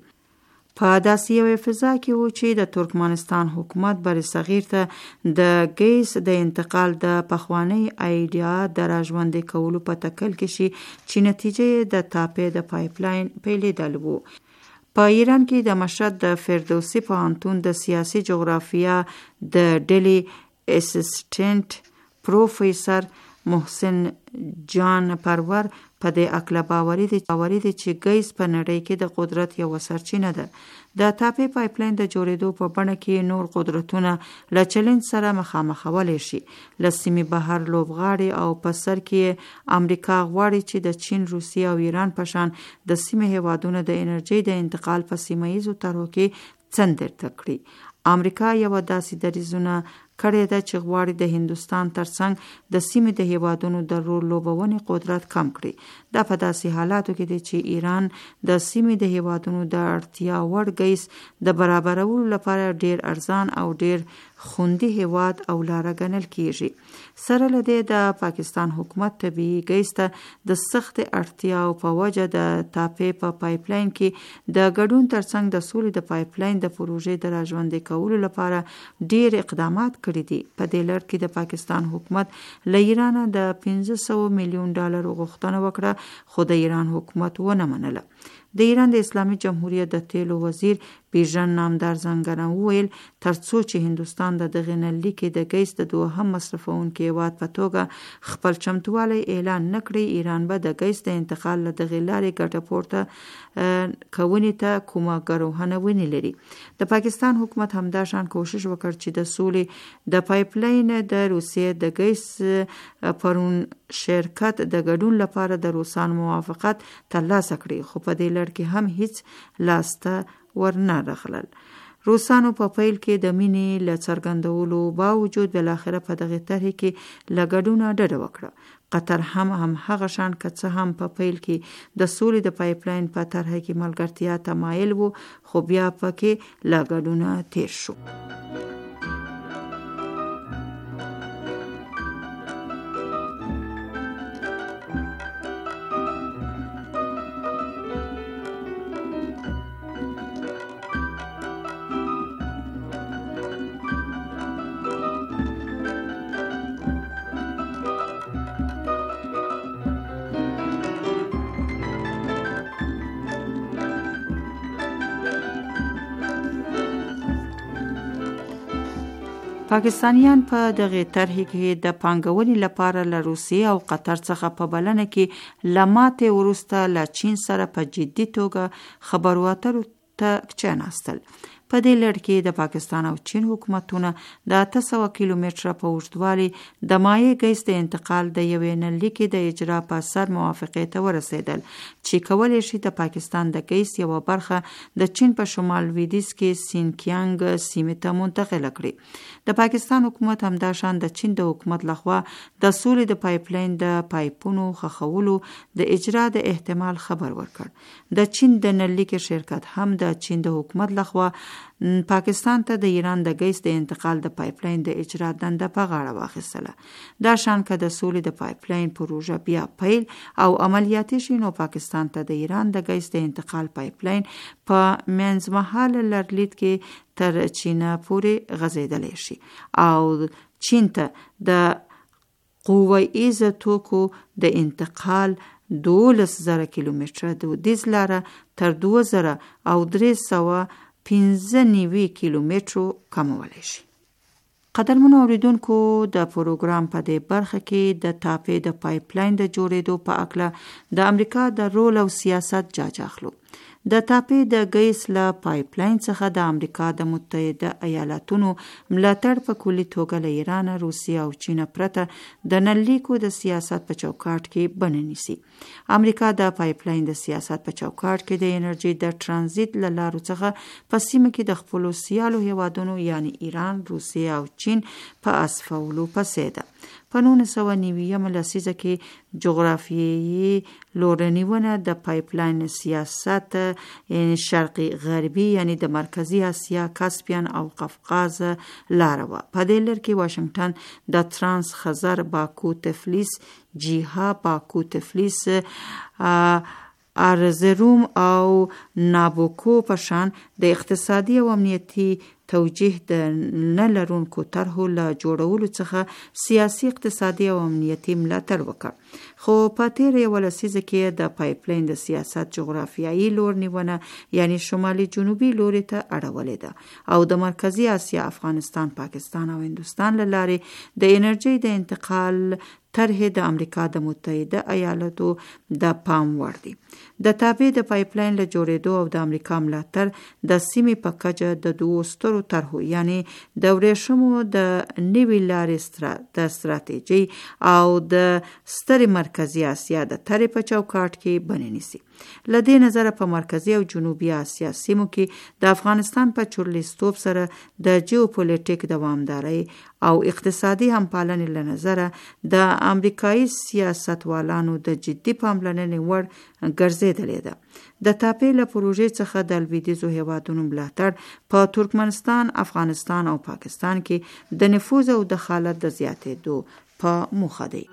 په داسې یوې فضا کې و چې د ترکمنستان حکومت بر صغیر ته د ګیس د انتقال د پخوانۍ ایډیا د راژوندي کولو په تکل کې شي چې نتیجه د تاپې د پایپ لاین پیلېدل وو. په ایران کې د مشهد د فردوسي پوهنتون د سیاسي جغرافیا د ډلې اسسټنټ پروفیسر محسن جان پرور په دې اکله باوري دي چې ګیس په نړۍ کې د قدرت یو سرچینه ده. د تاپې پایپ لاین د جوړېدو په بڼه کې نور قدرتونه له چلنج سره مخامخولی شي. له سیمې بهر لوبغاړي او په سر کې امریکا غواړي چې د چین، روسیه او ایران په شان د سیمې هیوادونه د انرژۍ د انتقال په سیمه ییزو طرحو کې څنډه کړي. امریکا یو داسې دریځونه کړی ده چې غواړي د هندوستان ترڅنګ د سیمې د هیوادونو د رول لوبونې قدرت کم کړي. دا په داسې حالاتو کې دی چې ایران د سیمې د هیوادونو د اړتیا وړ ګیس د برابرولو لپاره ډیر ارزان او ډیر خوندي هیواد او لاره ګڼل کیږي. سره له دې د پاکستان حکومت طبیعي ګیس ته د سخت اړتیا او په وجه د تاپې په پایپ لاین کې د ګډون ترڅنګ د سولې د پایپ لاین د پروژې د راژوندي کولو لپاره ډیر اقدامات کړي دي. په دې لړ کې د پاکستان حکومت له ایران د پنځه سوه میلیون ډالر غوښتنه وکړه، خو د ایران حکومت ونه منله. د ایران د اسلامي جمهوریت د تیلو وزیر بیژن نامدار ځانګړنه وویل ترڅو چې هندوستان د دغه نللیک د ګیس د دوهم مصرفونکي هیواد په توګه خپل چمتووالی اعلان نکړي، ایران به د ګیس د انتقال له دغه لارې ګټه پورته کوونې ته کومه ګروهنه ونې لري. د پاکستان حکومت همدا شان کوشش وکړ چې د سولې د پایپ لاین د روسیې د ګیس پرون شرکت د ګډون لپاره د روسانو موافقت ترلاسه کړي، خو په دې لړ کې هم هیڅ لاسته ورنه راغلل. روسانو په پیل کې د مینې له څرګندولو باوجود بالاخره په دغه طرحې کې له ګډونه ډډه وکړه. قطر هم هم هغه شان که څه هم په پیل کې د سولې د پایپ لاین په طرحه کې ملګرتیا ته مایل وو، خو بیا پکې له ګډونه تیر شو. پاکستانیان په دغه طرحې کې د پانګونې لپاره له روسیې او قطر څخه په بلنه کې له ماتې وروسته له چین سره په جدي توګه خبرو اترو ته کښېناستل. په دې لړ کې د پاکستان او چین حکومتونه د اته سوه کیلومتره په اوږدوالي د مایع ګیس د انتقال د یوې نللیکې د اجرا په سر موافقې ته ورسېدل چې کولی شي د پاکستان د ګیس یوه برخه د چین په شمال لویدیځ کې سینکیانګ سیمې ته منتقله کړي. د پاکستان حکومت همداشان د چین د حکومت لخوا د سولې د پایپ لاین د پایپونو خښولو د اجرا د احتمال خبر ورکړ. د چین د نللیکې شرکت هم د چین د حکومت لخوا پاکستان ته د ایران د ګیس د انتقال د پایپ لاین د اجرا دنده په غاړه واخیستله. دا شان که د سولې د پایپ لاین پروژه بیا پیل او عملیاتي شي، نو پاکستان ته د ایران د ګیس د انتقال پایپ لاین په منځمهاله لرلید کې تر چین پورې غځېدلی شي او چین ته د قویز توکو د انتقال دولس زره کیلومتره دودیز لاره تر دوه زره او درې سوه پنځه نوي کیلومترو کمولی شي. قدرمنو اوریدونکو، د پروګرام په دې برخه کې د تاپې د پایپ لاین د جوړېدو په اړه د امریکا د رول او سیاست جاج اخلو. د تاپې د ګیس له پایپ لاین څخه د امریکا د متحده ایالاتونو ملاتړ په کلي توګه له ایران، روسیې او چین پرته د نللیکو د سیاست په چوکاټ کې بڼه نیسي. امریکا د پایپ لاین د سیاست په چوکاټ کې د انرژي د ترانزیت له لارو څخه په سیمه کې د خپلو سیالو هیوادونو یعنی ایران، روسیې او چین په اسفولو پسې ده. په نولس سوه نوي لسیزه کې جغرافیایي لورنیونه د پایپ لاین سیاست یعنی شرقي غربي یعنی د مرکزی اسیا، کاسپیان او قفقاز لاره وه. په دې لړ کې واشنگټن د ترانس خزر، باکو تفلیس، جیها، باکو تفلیس، ارزروم او نابوکو په شان د اقتصادي او امنیتي توجیه د نه لرونکو طرحو له جوړولو څخه سیاسي، اقتصادي او امنیتي ملاتړ وکړ. خو په تېره یوه لسیزه کې د پایپ لاین د سیاست جغرافیایي لورنیونه یعنی شمالي جنوبي لوري ته اړولې ده او د مرکزی اسیا، افغانستان، پاکستان او هندوستان له لارې د انرژۍ د انتقال طرحې د امریکا د متحده ایالاتو د پام وړ دي. د تابع د پایپ لاین له جوړېدو او د امریکا ملاتړ د سیمې په کچه د دوو سترو طرحو یعنی د ورېښمو د نوې لارې د ستراتیژۍ او د سترې مرکزی اسیا د طرحې په چوکاټ کې بڼه نیسي. له دې نظره په مرکزی او جنوبي اسیا سیمو کې د افغانستان په چورلستوب سره د جیوپولیټیک دوامدارۍ او اقتصادي همپالنې له نظره د امریکایي سیاستوالانو د جدي پاملرنې وړ ګرځېدلې ده. د تاپې له پروژې څخه د لویدیځو هیوادونو ملاتړ په ترکمنستان، افغانستان او پاکستان کې د نفوذ او دخالت د زیاتېدو په موخه دی.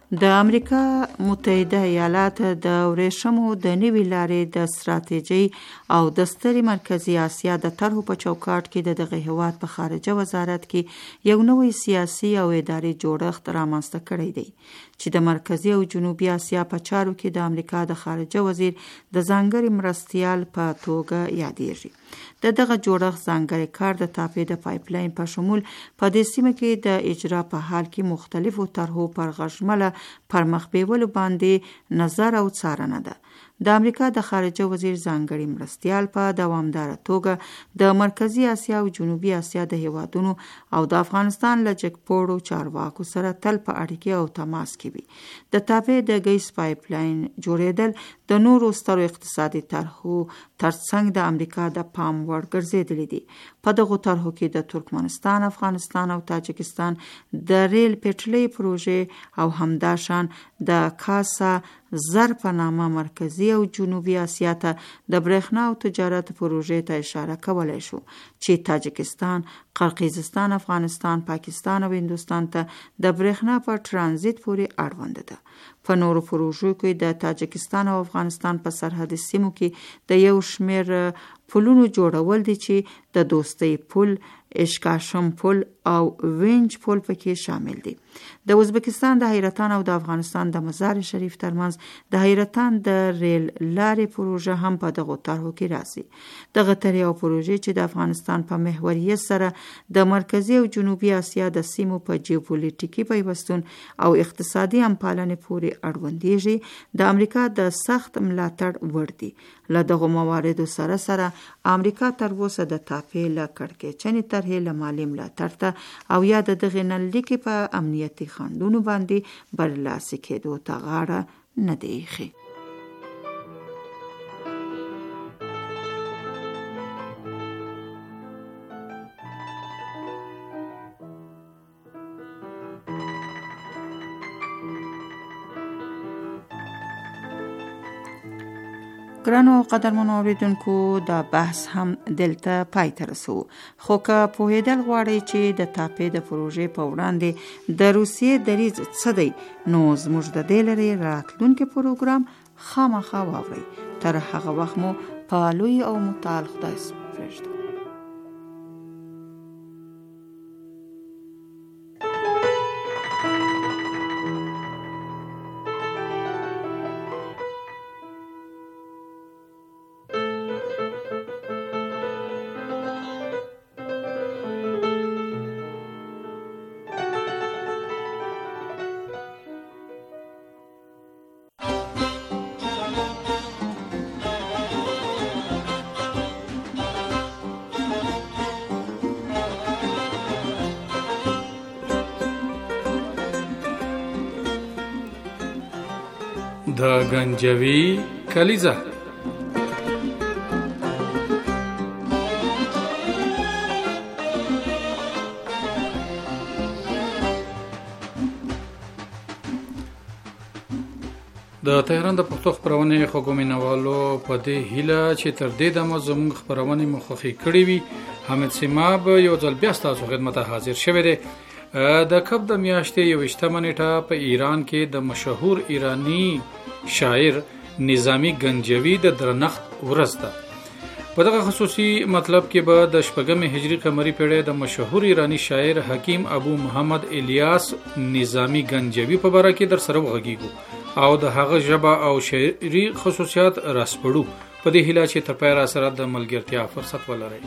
د امریکا متحده ایالات د ورېښمو د نوې لارې د ستراتیژۍ او د سترې مرکزی اسیا د طرحو په چوکاټ کې د دغه هیواد په خارجه وزارت کې یو نوی سیاسي او اداري جوړښت رامنځته کړی دی چې د مرکزی او جنوبي اسیا په چارو کې د امریکا د خارجه وزیر د ځانګړي مرستیال په توګه یادېږي. د دغه جوړښت ځانګړی کار د تاپې د پایپلاین په شمول په دې سیمه کې د اجرا په حال کې مختلفو طرحو پر غږمله پرمخ بیولو باندې نظر او څارنه ده. د امریکا د خارجه وزیر ځانګړي مرستیال په دوامداره توګه د مرکزی اسیا او جنوبي اسیا د هیوادونو او د افغانستان له جګپوړو چارواکو سره تل په اړیکه او تماس کې وي. د تاپې د ګیس پایپلاین جوړېدل د نورو سترو اقتصادي طرحو ترڅنګ د امریکا د پام وړ ګرځېدلې دي. په دغو طرحو کې د ترکمنستان، افغانستان او تاجکستان د ریل پټلۍ پروژې او همداشان د کاسا زر په نامه مرکزی او جنوبي اسیا ته د برېښنا او تجارت پروژې ته اشاره کولای شو چې تاجکستان، قرقیزستان، افغانستان، پاکستان او هندوستان ته د برېښنا په ترانزیت پورې اړوند ده. په نورو پروژو کې د تاجکستان او افغانستان په سرحدي سیمو کې د یو شمېر پلونو جوړول دي چې د دوستۍ پل، اشکاشم پل او وینج پل پکې شامل دي. د ازبکستان د حیرتان او د افغانستان د مزار شریف ترمنځ د حیرتان د ریل لارې پروژه هم په دغو طرحو کې راځي. دغه طرحې او پروژې چې د افغانستان په محوریت سره د مرکزی او جنوبي اسیا د سیمو په جیوپولیټیکي پیوستون او اقتصادي همپالنې پورې اړوندېږي د امریکا د سخت ملاتړ وړ دي. له دغو مواردو سره سره امریکا تر اوسه د تاپې له کړکېچنې طرحې له مالي ملاتړ ته او یا د دغې نللیکې په امنیتي خنډونو باندې برلاسي کېدو ته غاړه نه دی ایښې. ګرانو قدرمنو اوریدونکو، دا بحث هم دلته پای ته رسو. خو که پوهېدل غواړئ چې د تاپې د پروژې په وړاندې د روسیې دریځ څه دی، نو زموږ د دې لرې راتلونکي پروګرام خامخا واورئ. تر هغه وخت مو په لوی او متعال خدای سپارښت. د گنجوي کلیزه. د تهران د پښتو خبرونه خوږو مینوالو په دې هیله چې تر دې دمه زموږ خبرونه مخخي کړې وي. حمید سیماب یو ځل بیا ستاسو خدمت حاضر شوی دی. د کب د میاشتې یوویشتمه نیټه په ایران کې د مشهور ایرانی شاعر نظامی گنجوي د درنښت ورځ ده. په دغه خصوصي مطلب کې به د شپږمې هجری قمري پیړۍ د مشهور ایرانی شاعر حکیم ابو محمد الیاس نظامی گنجوي په باره کې در سره وغږیږو او د هغه ژبه او شعري خصوصیات راسپړو. په دې هیله چې تر پایه را سره د ملګرتیا فرصت ولرئ.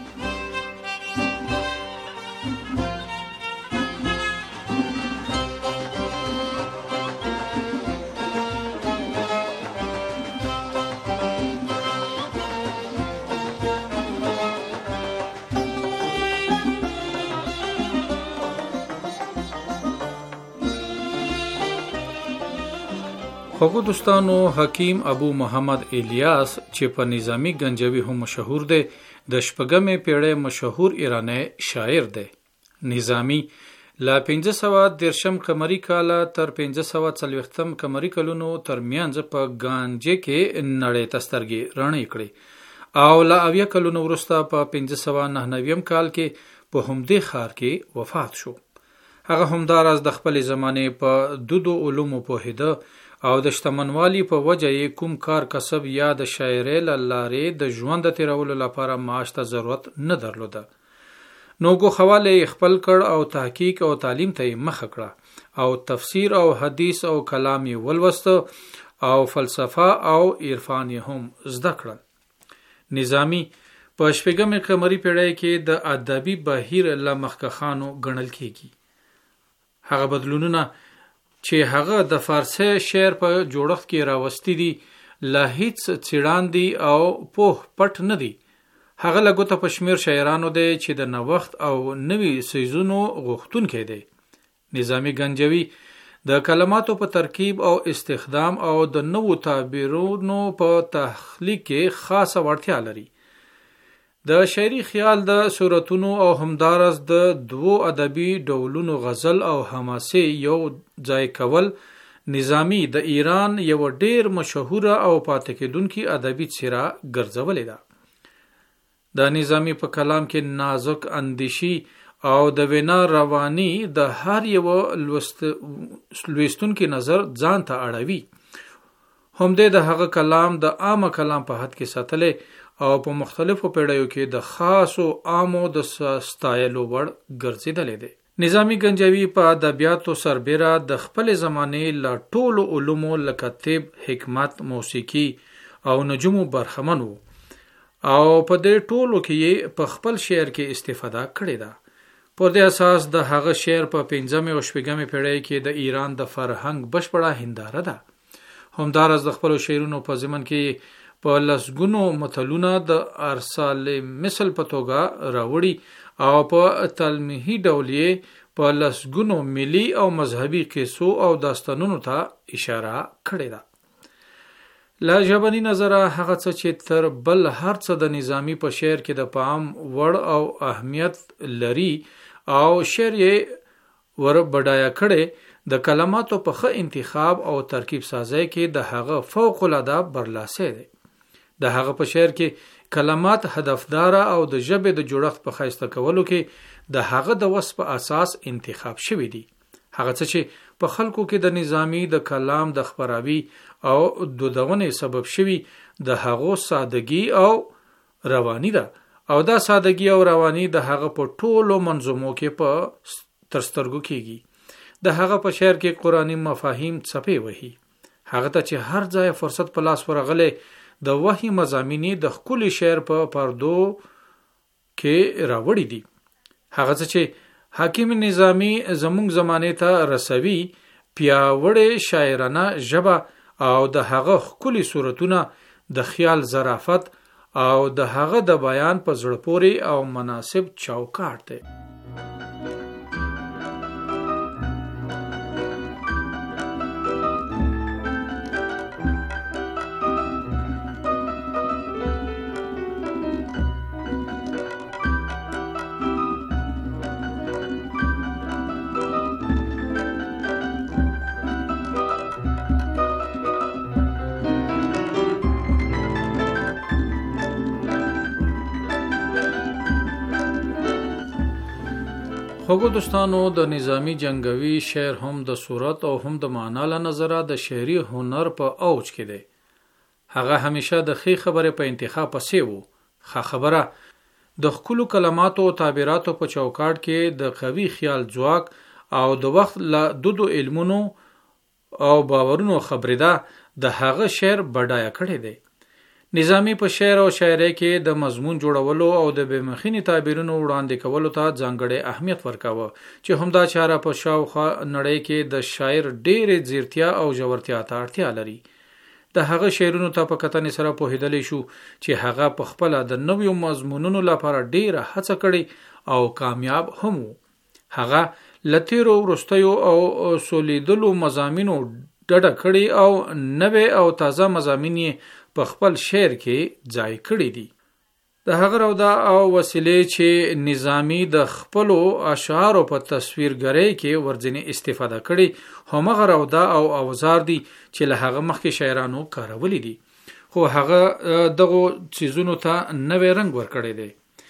خوږو دوستانو، حکیم ابو محمد الیاس چې په نظامی گنجوي هم مشهور دی، د شپږمې پیړۍ مشهور ایرانی شاعر دی. نظامی له پنځه سوه دېرشم قمري کاله تر پنځه سوه څلوېښتم قمري کلونو ترمنځ په ګانجې کې نړۍ ته سترګې رڼې کړې او له اویا کلونو وروسته په پنځه سوه نهه نوېم کال کې په همدې ښار کې وفات شو. هغه همداراز د خپل زمانه په دودو علومو پوهیده او د شتمنوالي په وجه یې کوم کار کسب یا د شاعرۍ لارې د ژوند تیرولو لپاره معاش ته ضرورت نه درلوده. نو گو خواله خپل کړ او تحقیق او تعلیم ته مخه کړه او تفسیر او حدیث او کلام یې ولوست او فلسفه او عرفان یې هم زده کړل. نظامی په شپږمې قمري پیړۍ کې د ادبي بهیر له مخکخانو ګڼل کیږي. هغه بدلونونه چې هغه د فارسی شعر په جوړښت کې راوستي دي لا هیڅ څېړاندي او پوه پټ نه دي. هغه لګوته په شمیر شاعرانو دی چې د نوښت او نوي څیزونو غوښتونکی دی. نظامی گنجوی د کلماتو په ترکیب او استخدام او د نوو تعبیرونو په تخلیق کې خاصه وړتیا لري. د شاعري خیال د صورتونو او همدارس د دوو ادبي ډولونو غزل او حماسي یو ځای کول نظامی د ایران یو ډیر مشهوره او پاتې کېدونکي ادبي څیره ګرځولې ده. د نظامی په کلام کې نازک اندیشي او د وینا رواني د هر یو لوستونکي نظر ځان ته اړوي. هم د هغه کلام د عام کلام په حد کې ساتلې او په مختلفو پیړیو کې د خاصو عامو د ستایلو وړ ګرځیدلې ده. نظامی گنجوی په ادبیاتو سربیره د خپل زمانه لا ټولو علومو لکه طب، حکمت، موسیقي او نجومو برخمن وو او په دې ټولو کې په خپل شعر کې استفاده کړې ده. پر دې اساس د هغه شعر په پنځمې او شپږمې پیړۍ کې د ایران د فرهنګ بشپړه هنداره ده. همدارس د خپل شعرونو په ضمن کې په لسګونو متلونه د ارسال مثل په توګه راوړي او په تلمیحي ډول یې په لسګونو ملي او مذهبي قصو او داستانونو ته اشاره کړې ده. لا ژبني نظره هغه څه چې تر بل هر څه د نظامی په شعر کې د پام وړ او اهمیت لري او شعر یې ور بډایا کړي د کلماتو په ښه انتخاب او ترکیب سازی کې د هغه فوق العاده برلاسه دی. د هغه په شعر کې کلمات هدفدار او د ژبې د جوړښت په ښایسته کولو کې د هغه د وس په اساس انتخاب شوی دی. هغه څه چې په خلکو کې د نظامی د کلام د خبراوي او دودونې سبب شوی د هغو سادگی او رواني ده او دا سادگی او رواني د هغه په ټولو منظومو کې په ترسترګو کېږي. د هغه په شعر کې قرآنی مفاهیم څپې وهي. هغه ته چې هر ځای فرصت په لاس ورغلی د وحی مضامینی د خپل شعر په پردو کې راوړي دي. هغه چې حکیم نظامی زموږ زمانه ته رسوي پیاوړې شاعرانه ژبه او د هغه خپل صورتونه د خیال ظرافت او د هغه د بیان په زړه پورې او مناسب چوکاټ دی. خوږو دوستانو، د نظامی جنگوي شعر هم د صورت او هم د معنا له نظره د شعري هنر په اوج کې دی. هغه همیشه د ښې خبرې په انتخاب پسې وو. ښه خبره د خپلو کلماتو او تعبیراتو په چوکاټ کې د قوي خیال ځواک او د وخت له دودو علمونو او باورونو خبرې ده د هغه شعر بډایه کړی دی. نظامی په شعر او شاعرۍ کې د مضمون جوړولو او د بېمخینې تعبیرونو وړاندې کولو ته ځانګړی اهمیت ورکاوه چې همدا چاره په شاوخوا نړۍ کې د شاعر ډېرې ځیرتیا او ژورتیا ته اړتیا لري. د هغه شعرونو ته په کتنې سره پوهېدلی شو چې هغه په خپله د نویو مضمونونو لپاره ډېره هڅه کړې او کامیاب هم و. هغه له تېرو وروستیو او سولیدلو مضامینو ډډه کړې او نوې او تازه مضامین یې په خپل شعر کې ځای کړی دي. د هغه رودا او وسیلې چې نظامی د خپلو اشعارو په تصویرګرۍ کې ورځنی استفاده کړي همغه رودا او اوزار دي چې له هغه مخکې شاعرانو کارولي دي، خو هغه دغه چیزونو ته نوې رنګ ورکړی دی.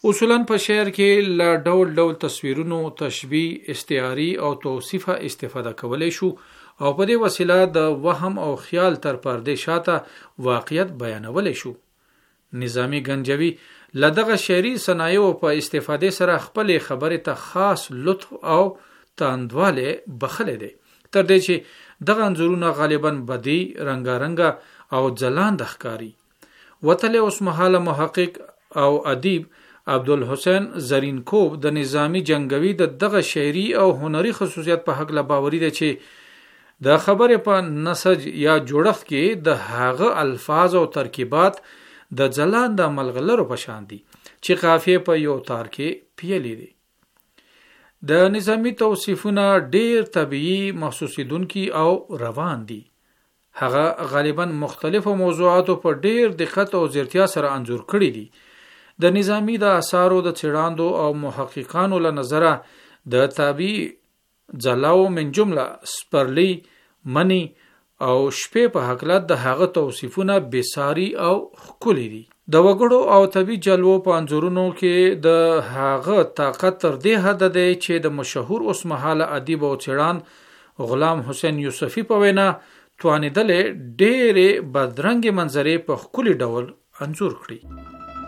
اصولا په شعر کې لا ډول ډول تصویرونو، تشبیه، استعاری او توصیفه استفاده کولای شو او په دې وسیله د وهم او خیال تر پرده شاته واقعیت بیانولای شو. نظامی گنجوی لدغه شعري صنایعو په استفاده سره خپل خبره ته خاص لطف او تاندواله بخله دي، تر دې چې دغه انځورونه غالبا بدی، رنگارنګ او ځلاند ښکاری. وتل اوس مهاله محقق او ادیب عبدالحسین زرینکوب د نظامی جنگوی د دغه شعري او هنري خصوصیت په حق لا باوري دی چې د خبرې په نسج یا جوړښت کې د هغه الفاظ او ترکیبات د ځلاند ملغلرو په شان دي چې قافیه په یو تار کې پیلي دي. د نظامی توصیفونه ډیر طبيعي، محسوسیدونکي او روان دي. هغه غالبا مختلفو موضوعاتو په ډیر دقت او ځیرتیا سره انځور کړي دي. د نظامی د آثارو د څېړاندو او محققانو له نظره د تابع ځلاو من جمله سپرلی، منی او شپې په حقلت د هغه توصیفونه بساری او ښکلي دي. د وګړو او طبي جلوو په انځورونو کې د هغه طاقت تر دې حد دی چې د مشهور اوس مهاله ادیب او څېړان غلام حسین یوسفی په وینا توانیدلې ډېرې بدرنګې منظرې په ښکلي ډول انځور کړي.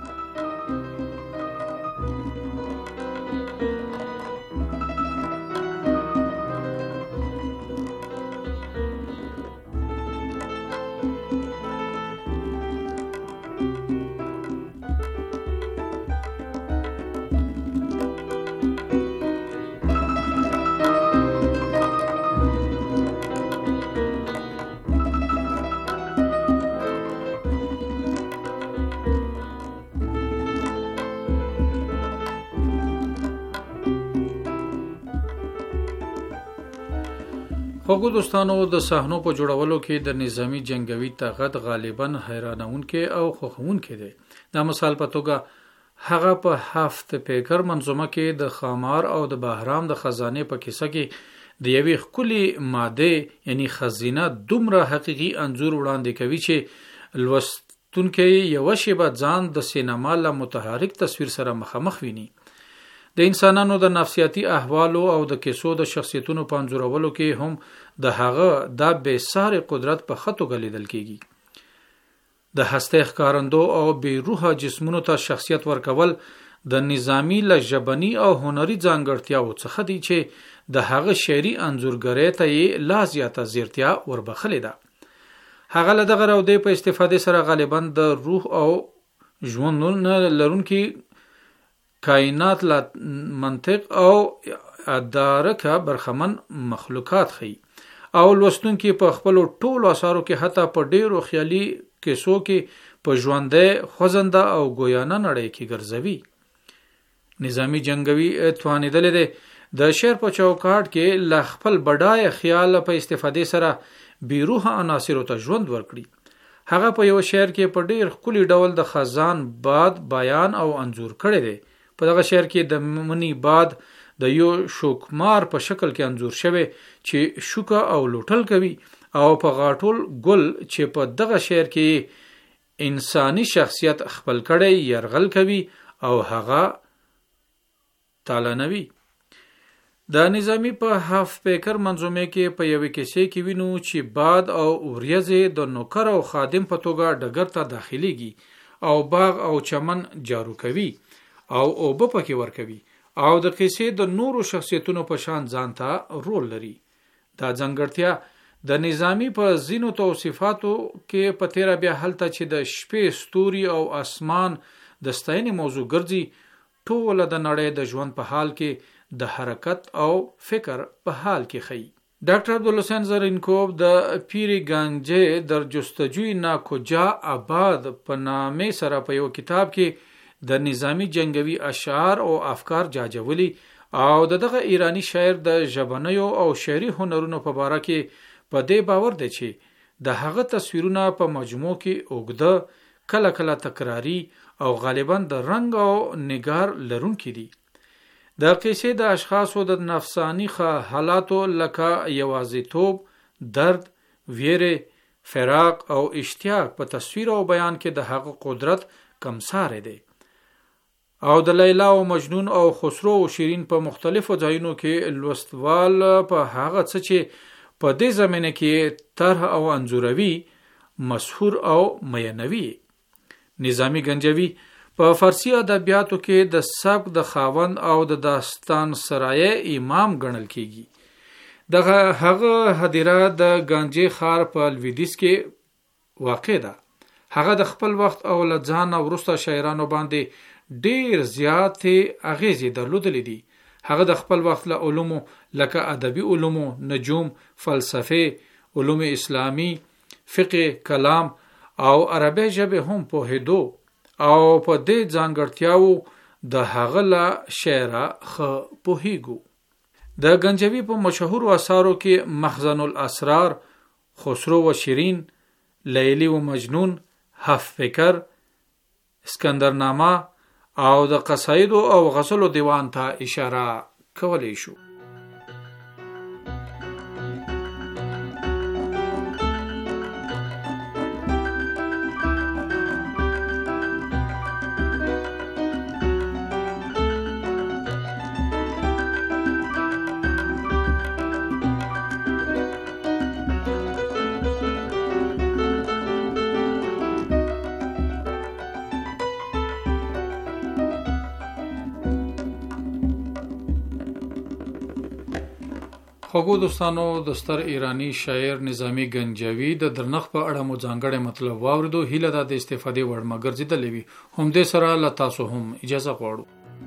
خوږو دوستانو، د صحنو په جوړولو کې د نظامی جنگوی طاقت غالبا حیرانونکي او خوښونکي دی. دا مثال په توګه هغه په هفت پیکر منظومه کې د خامار او د بهرام د خزانه په کیسه کې د یوې ښکلي ماده یعنی خزینه دومره حقیقي انځور وړاندې کوي چې لوستونکي یو شیبه ځان د سینما له متحرک تصویر سره مخامخ ویني. د انسانانو د نفسیاتي احوالو او د کیسو د شخصیتونو په انځورولو کې هم د هغه د بېساري قدرت په خطو غلیدل کیږي. د هسته ښکارندو او بې روحه جسمونو ته شخصیت ورکول د نظامی له ژبني او هنري ځانګړتیاو څخه دي چې د هغه شعري انځورګرۍ ته یې لا زیاته زیرتیا وربخلې ده. هغه له دغه راودې په استفاده سره غالبا د روح او ژوند لرونکي کائنات لا منطق او ادارکه برخمن مخلوقات خي او لوستونکي په خپل ټولو اثارو کې حتی په ډیرو خیالي کیسو کې په ژوندې خوځنده او ګویانه نړۍ کې ګرځوي. نظامی جنگوی توانیدل دی د شعر په چوکاټ کې ل خپل بډای خیال په استفاده سره بیروحه عناصر ته ژوند ورکړي. هغه په یو شعر کې په ډیر ښکلي ډول د خزان باد بیان او انځور کړی دی. په دغه شعر کې د منی باد د یو شوکمار په شکل کې انځور شوی چې شوکه او لوټل کوي او په غاټول ګل چې په دغه شعر کې انساني شخصیت خپل کړي يرغل کوي او هغه تالانوي. د نظامی په هف پیکر منظومه کې په یوې کیسې کې وینو چې باد او وریځې د نوکر او خادم په توګه ډګر ته داخليږي او باغ او چمن جارو کوي او اوبه پکې ورکوي او د قصې د نورو شخصیتونو په شان ځانته رول لري. دا ځانګړتیا د نظامی په زینو توصیفاتو کې په تیرا بیا هلته چې د شپې ستوري او اسمان د ستاینې موضوع ګرځي، ټول د نړۍ د ژوند په حال کې د حرکت او فکر په حال کې خي. ډاکټر عبدالحسین زرینکوب د پیری گانجه در جستجوی ناکجا آباد په نامه سره په یو کتاب کې د نظامی جنگوی اشعار او افکار جاجولی او دغه ایرانی شاعر د ژبنیو او شعري هنرونو په باره کې په دې باور دی چې د هغه تصویرونه په مجموع کې اوږده، کله کله تکراری او غالبا د رنگ او نگار لرونکي دي. د قصې د اشخاصو د نفسانی حالاتو لکه یوازیتوب، درد، ویره، فراق او اشتیاق په تصویر او بیان کې د هغه قدرت کمسار دی. او د لیلا او مجنون او خسرو او شیرین په مختلفو ځایونو کې لوستوال په هغه څه چې په دې زمینه کې طرح او انځوروي مشهور او مینوي. نظامی گنجوی په فارسی ادبیاتو کې د سبک د خاوند او د داستان سرایه امام ګڼل کیږي. دغه هغه هدیره د گنجې خار په لویدیځ کې واقع ده. هغه د خپل وخت او لځان او وروسته شاعرانو باندې ډیر زیاتې اغیزې درلودلې دي. هغه د خپل وخت له علومو لکه ادبي علومو، نجوم، فلسفه، علوم اسلامی، فقه، کلام او عربی ژبه هم په هدو او په دې ځانګړتیاو د هغه له شعر خ په هیګو. د گنجوی په مشهور اثارو کې مخزن الاسرار، خسرو و شیرین، لیلی و مجنون، هفت فکر، اسکندرنامه او د قصاید او غزل دیوان ته اشاره کولی شو. خوږو دوستانو، د ستر ایرانی شاعر نظامی گنجوی د درنخ په اړه مو ځانګړی مطلب واوریدو. هیله ده د استفادې وړ مګرځیدلې وي. هم دې سره له تاسو هم اجازه غواړو.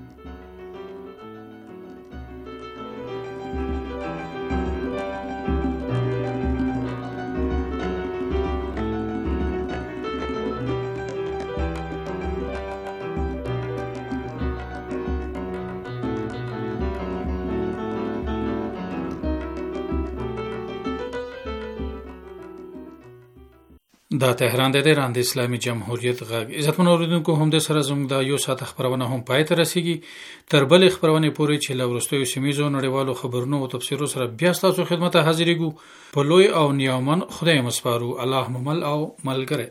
دا تهران د ایران د اسلامي جمهوریت غږ. عزتمن اوریدونکو، هم د سره زموږ د یو ساعت خبرونه هم پای ته رسیږي. تر بل خبرونه پورې چې له ورستیو سیمېزو نړیوالو خبرونو او تفسیرو سره بیا تاسو خدمت ته حاضرېږو. په لوی او نیامن خدای مسپارو. الله ممل او ملګری.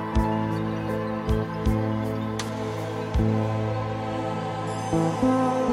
Thank you.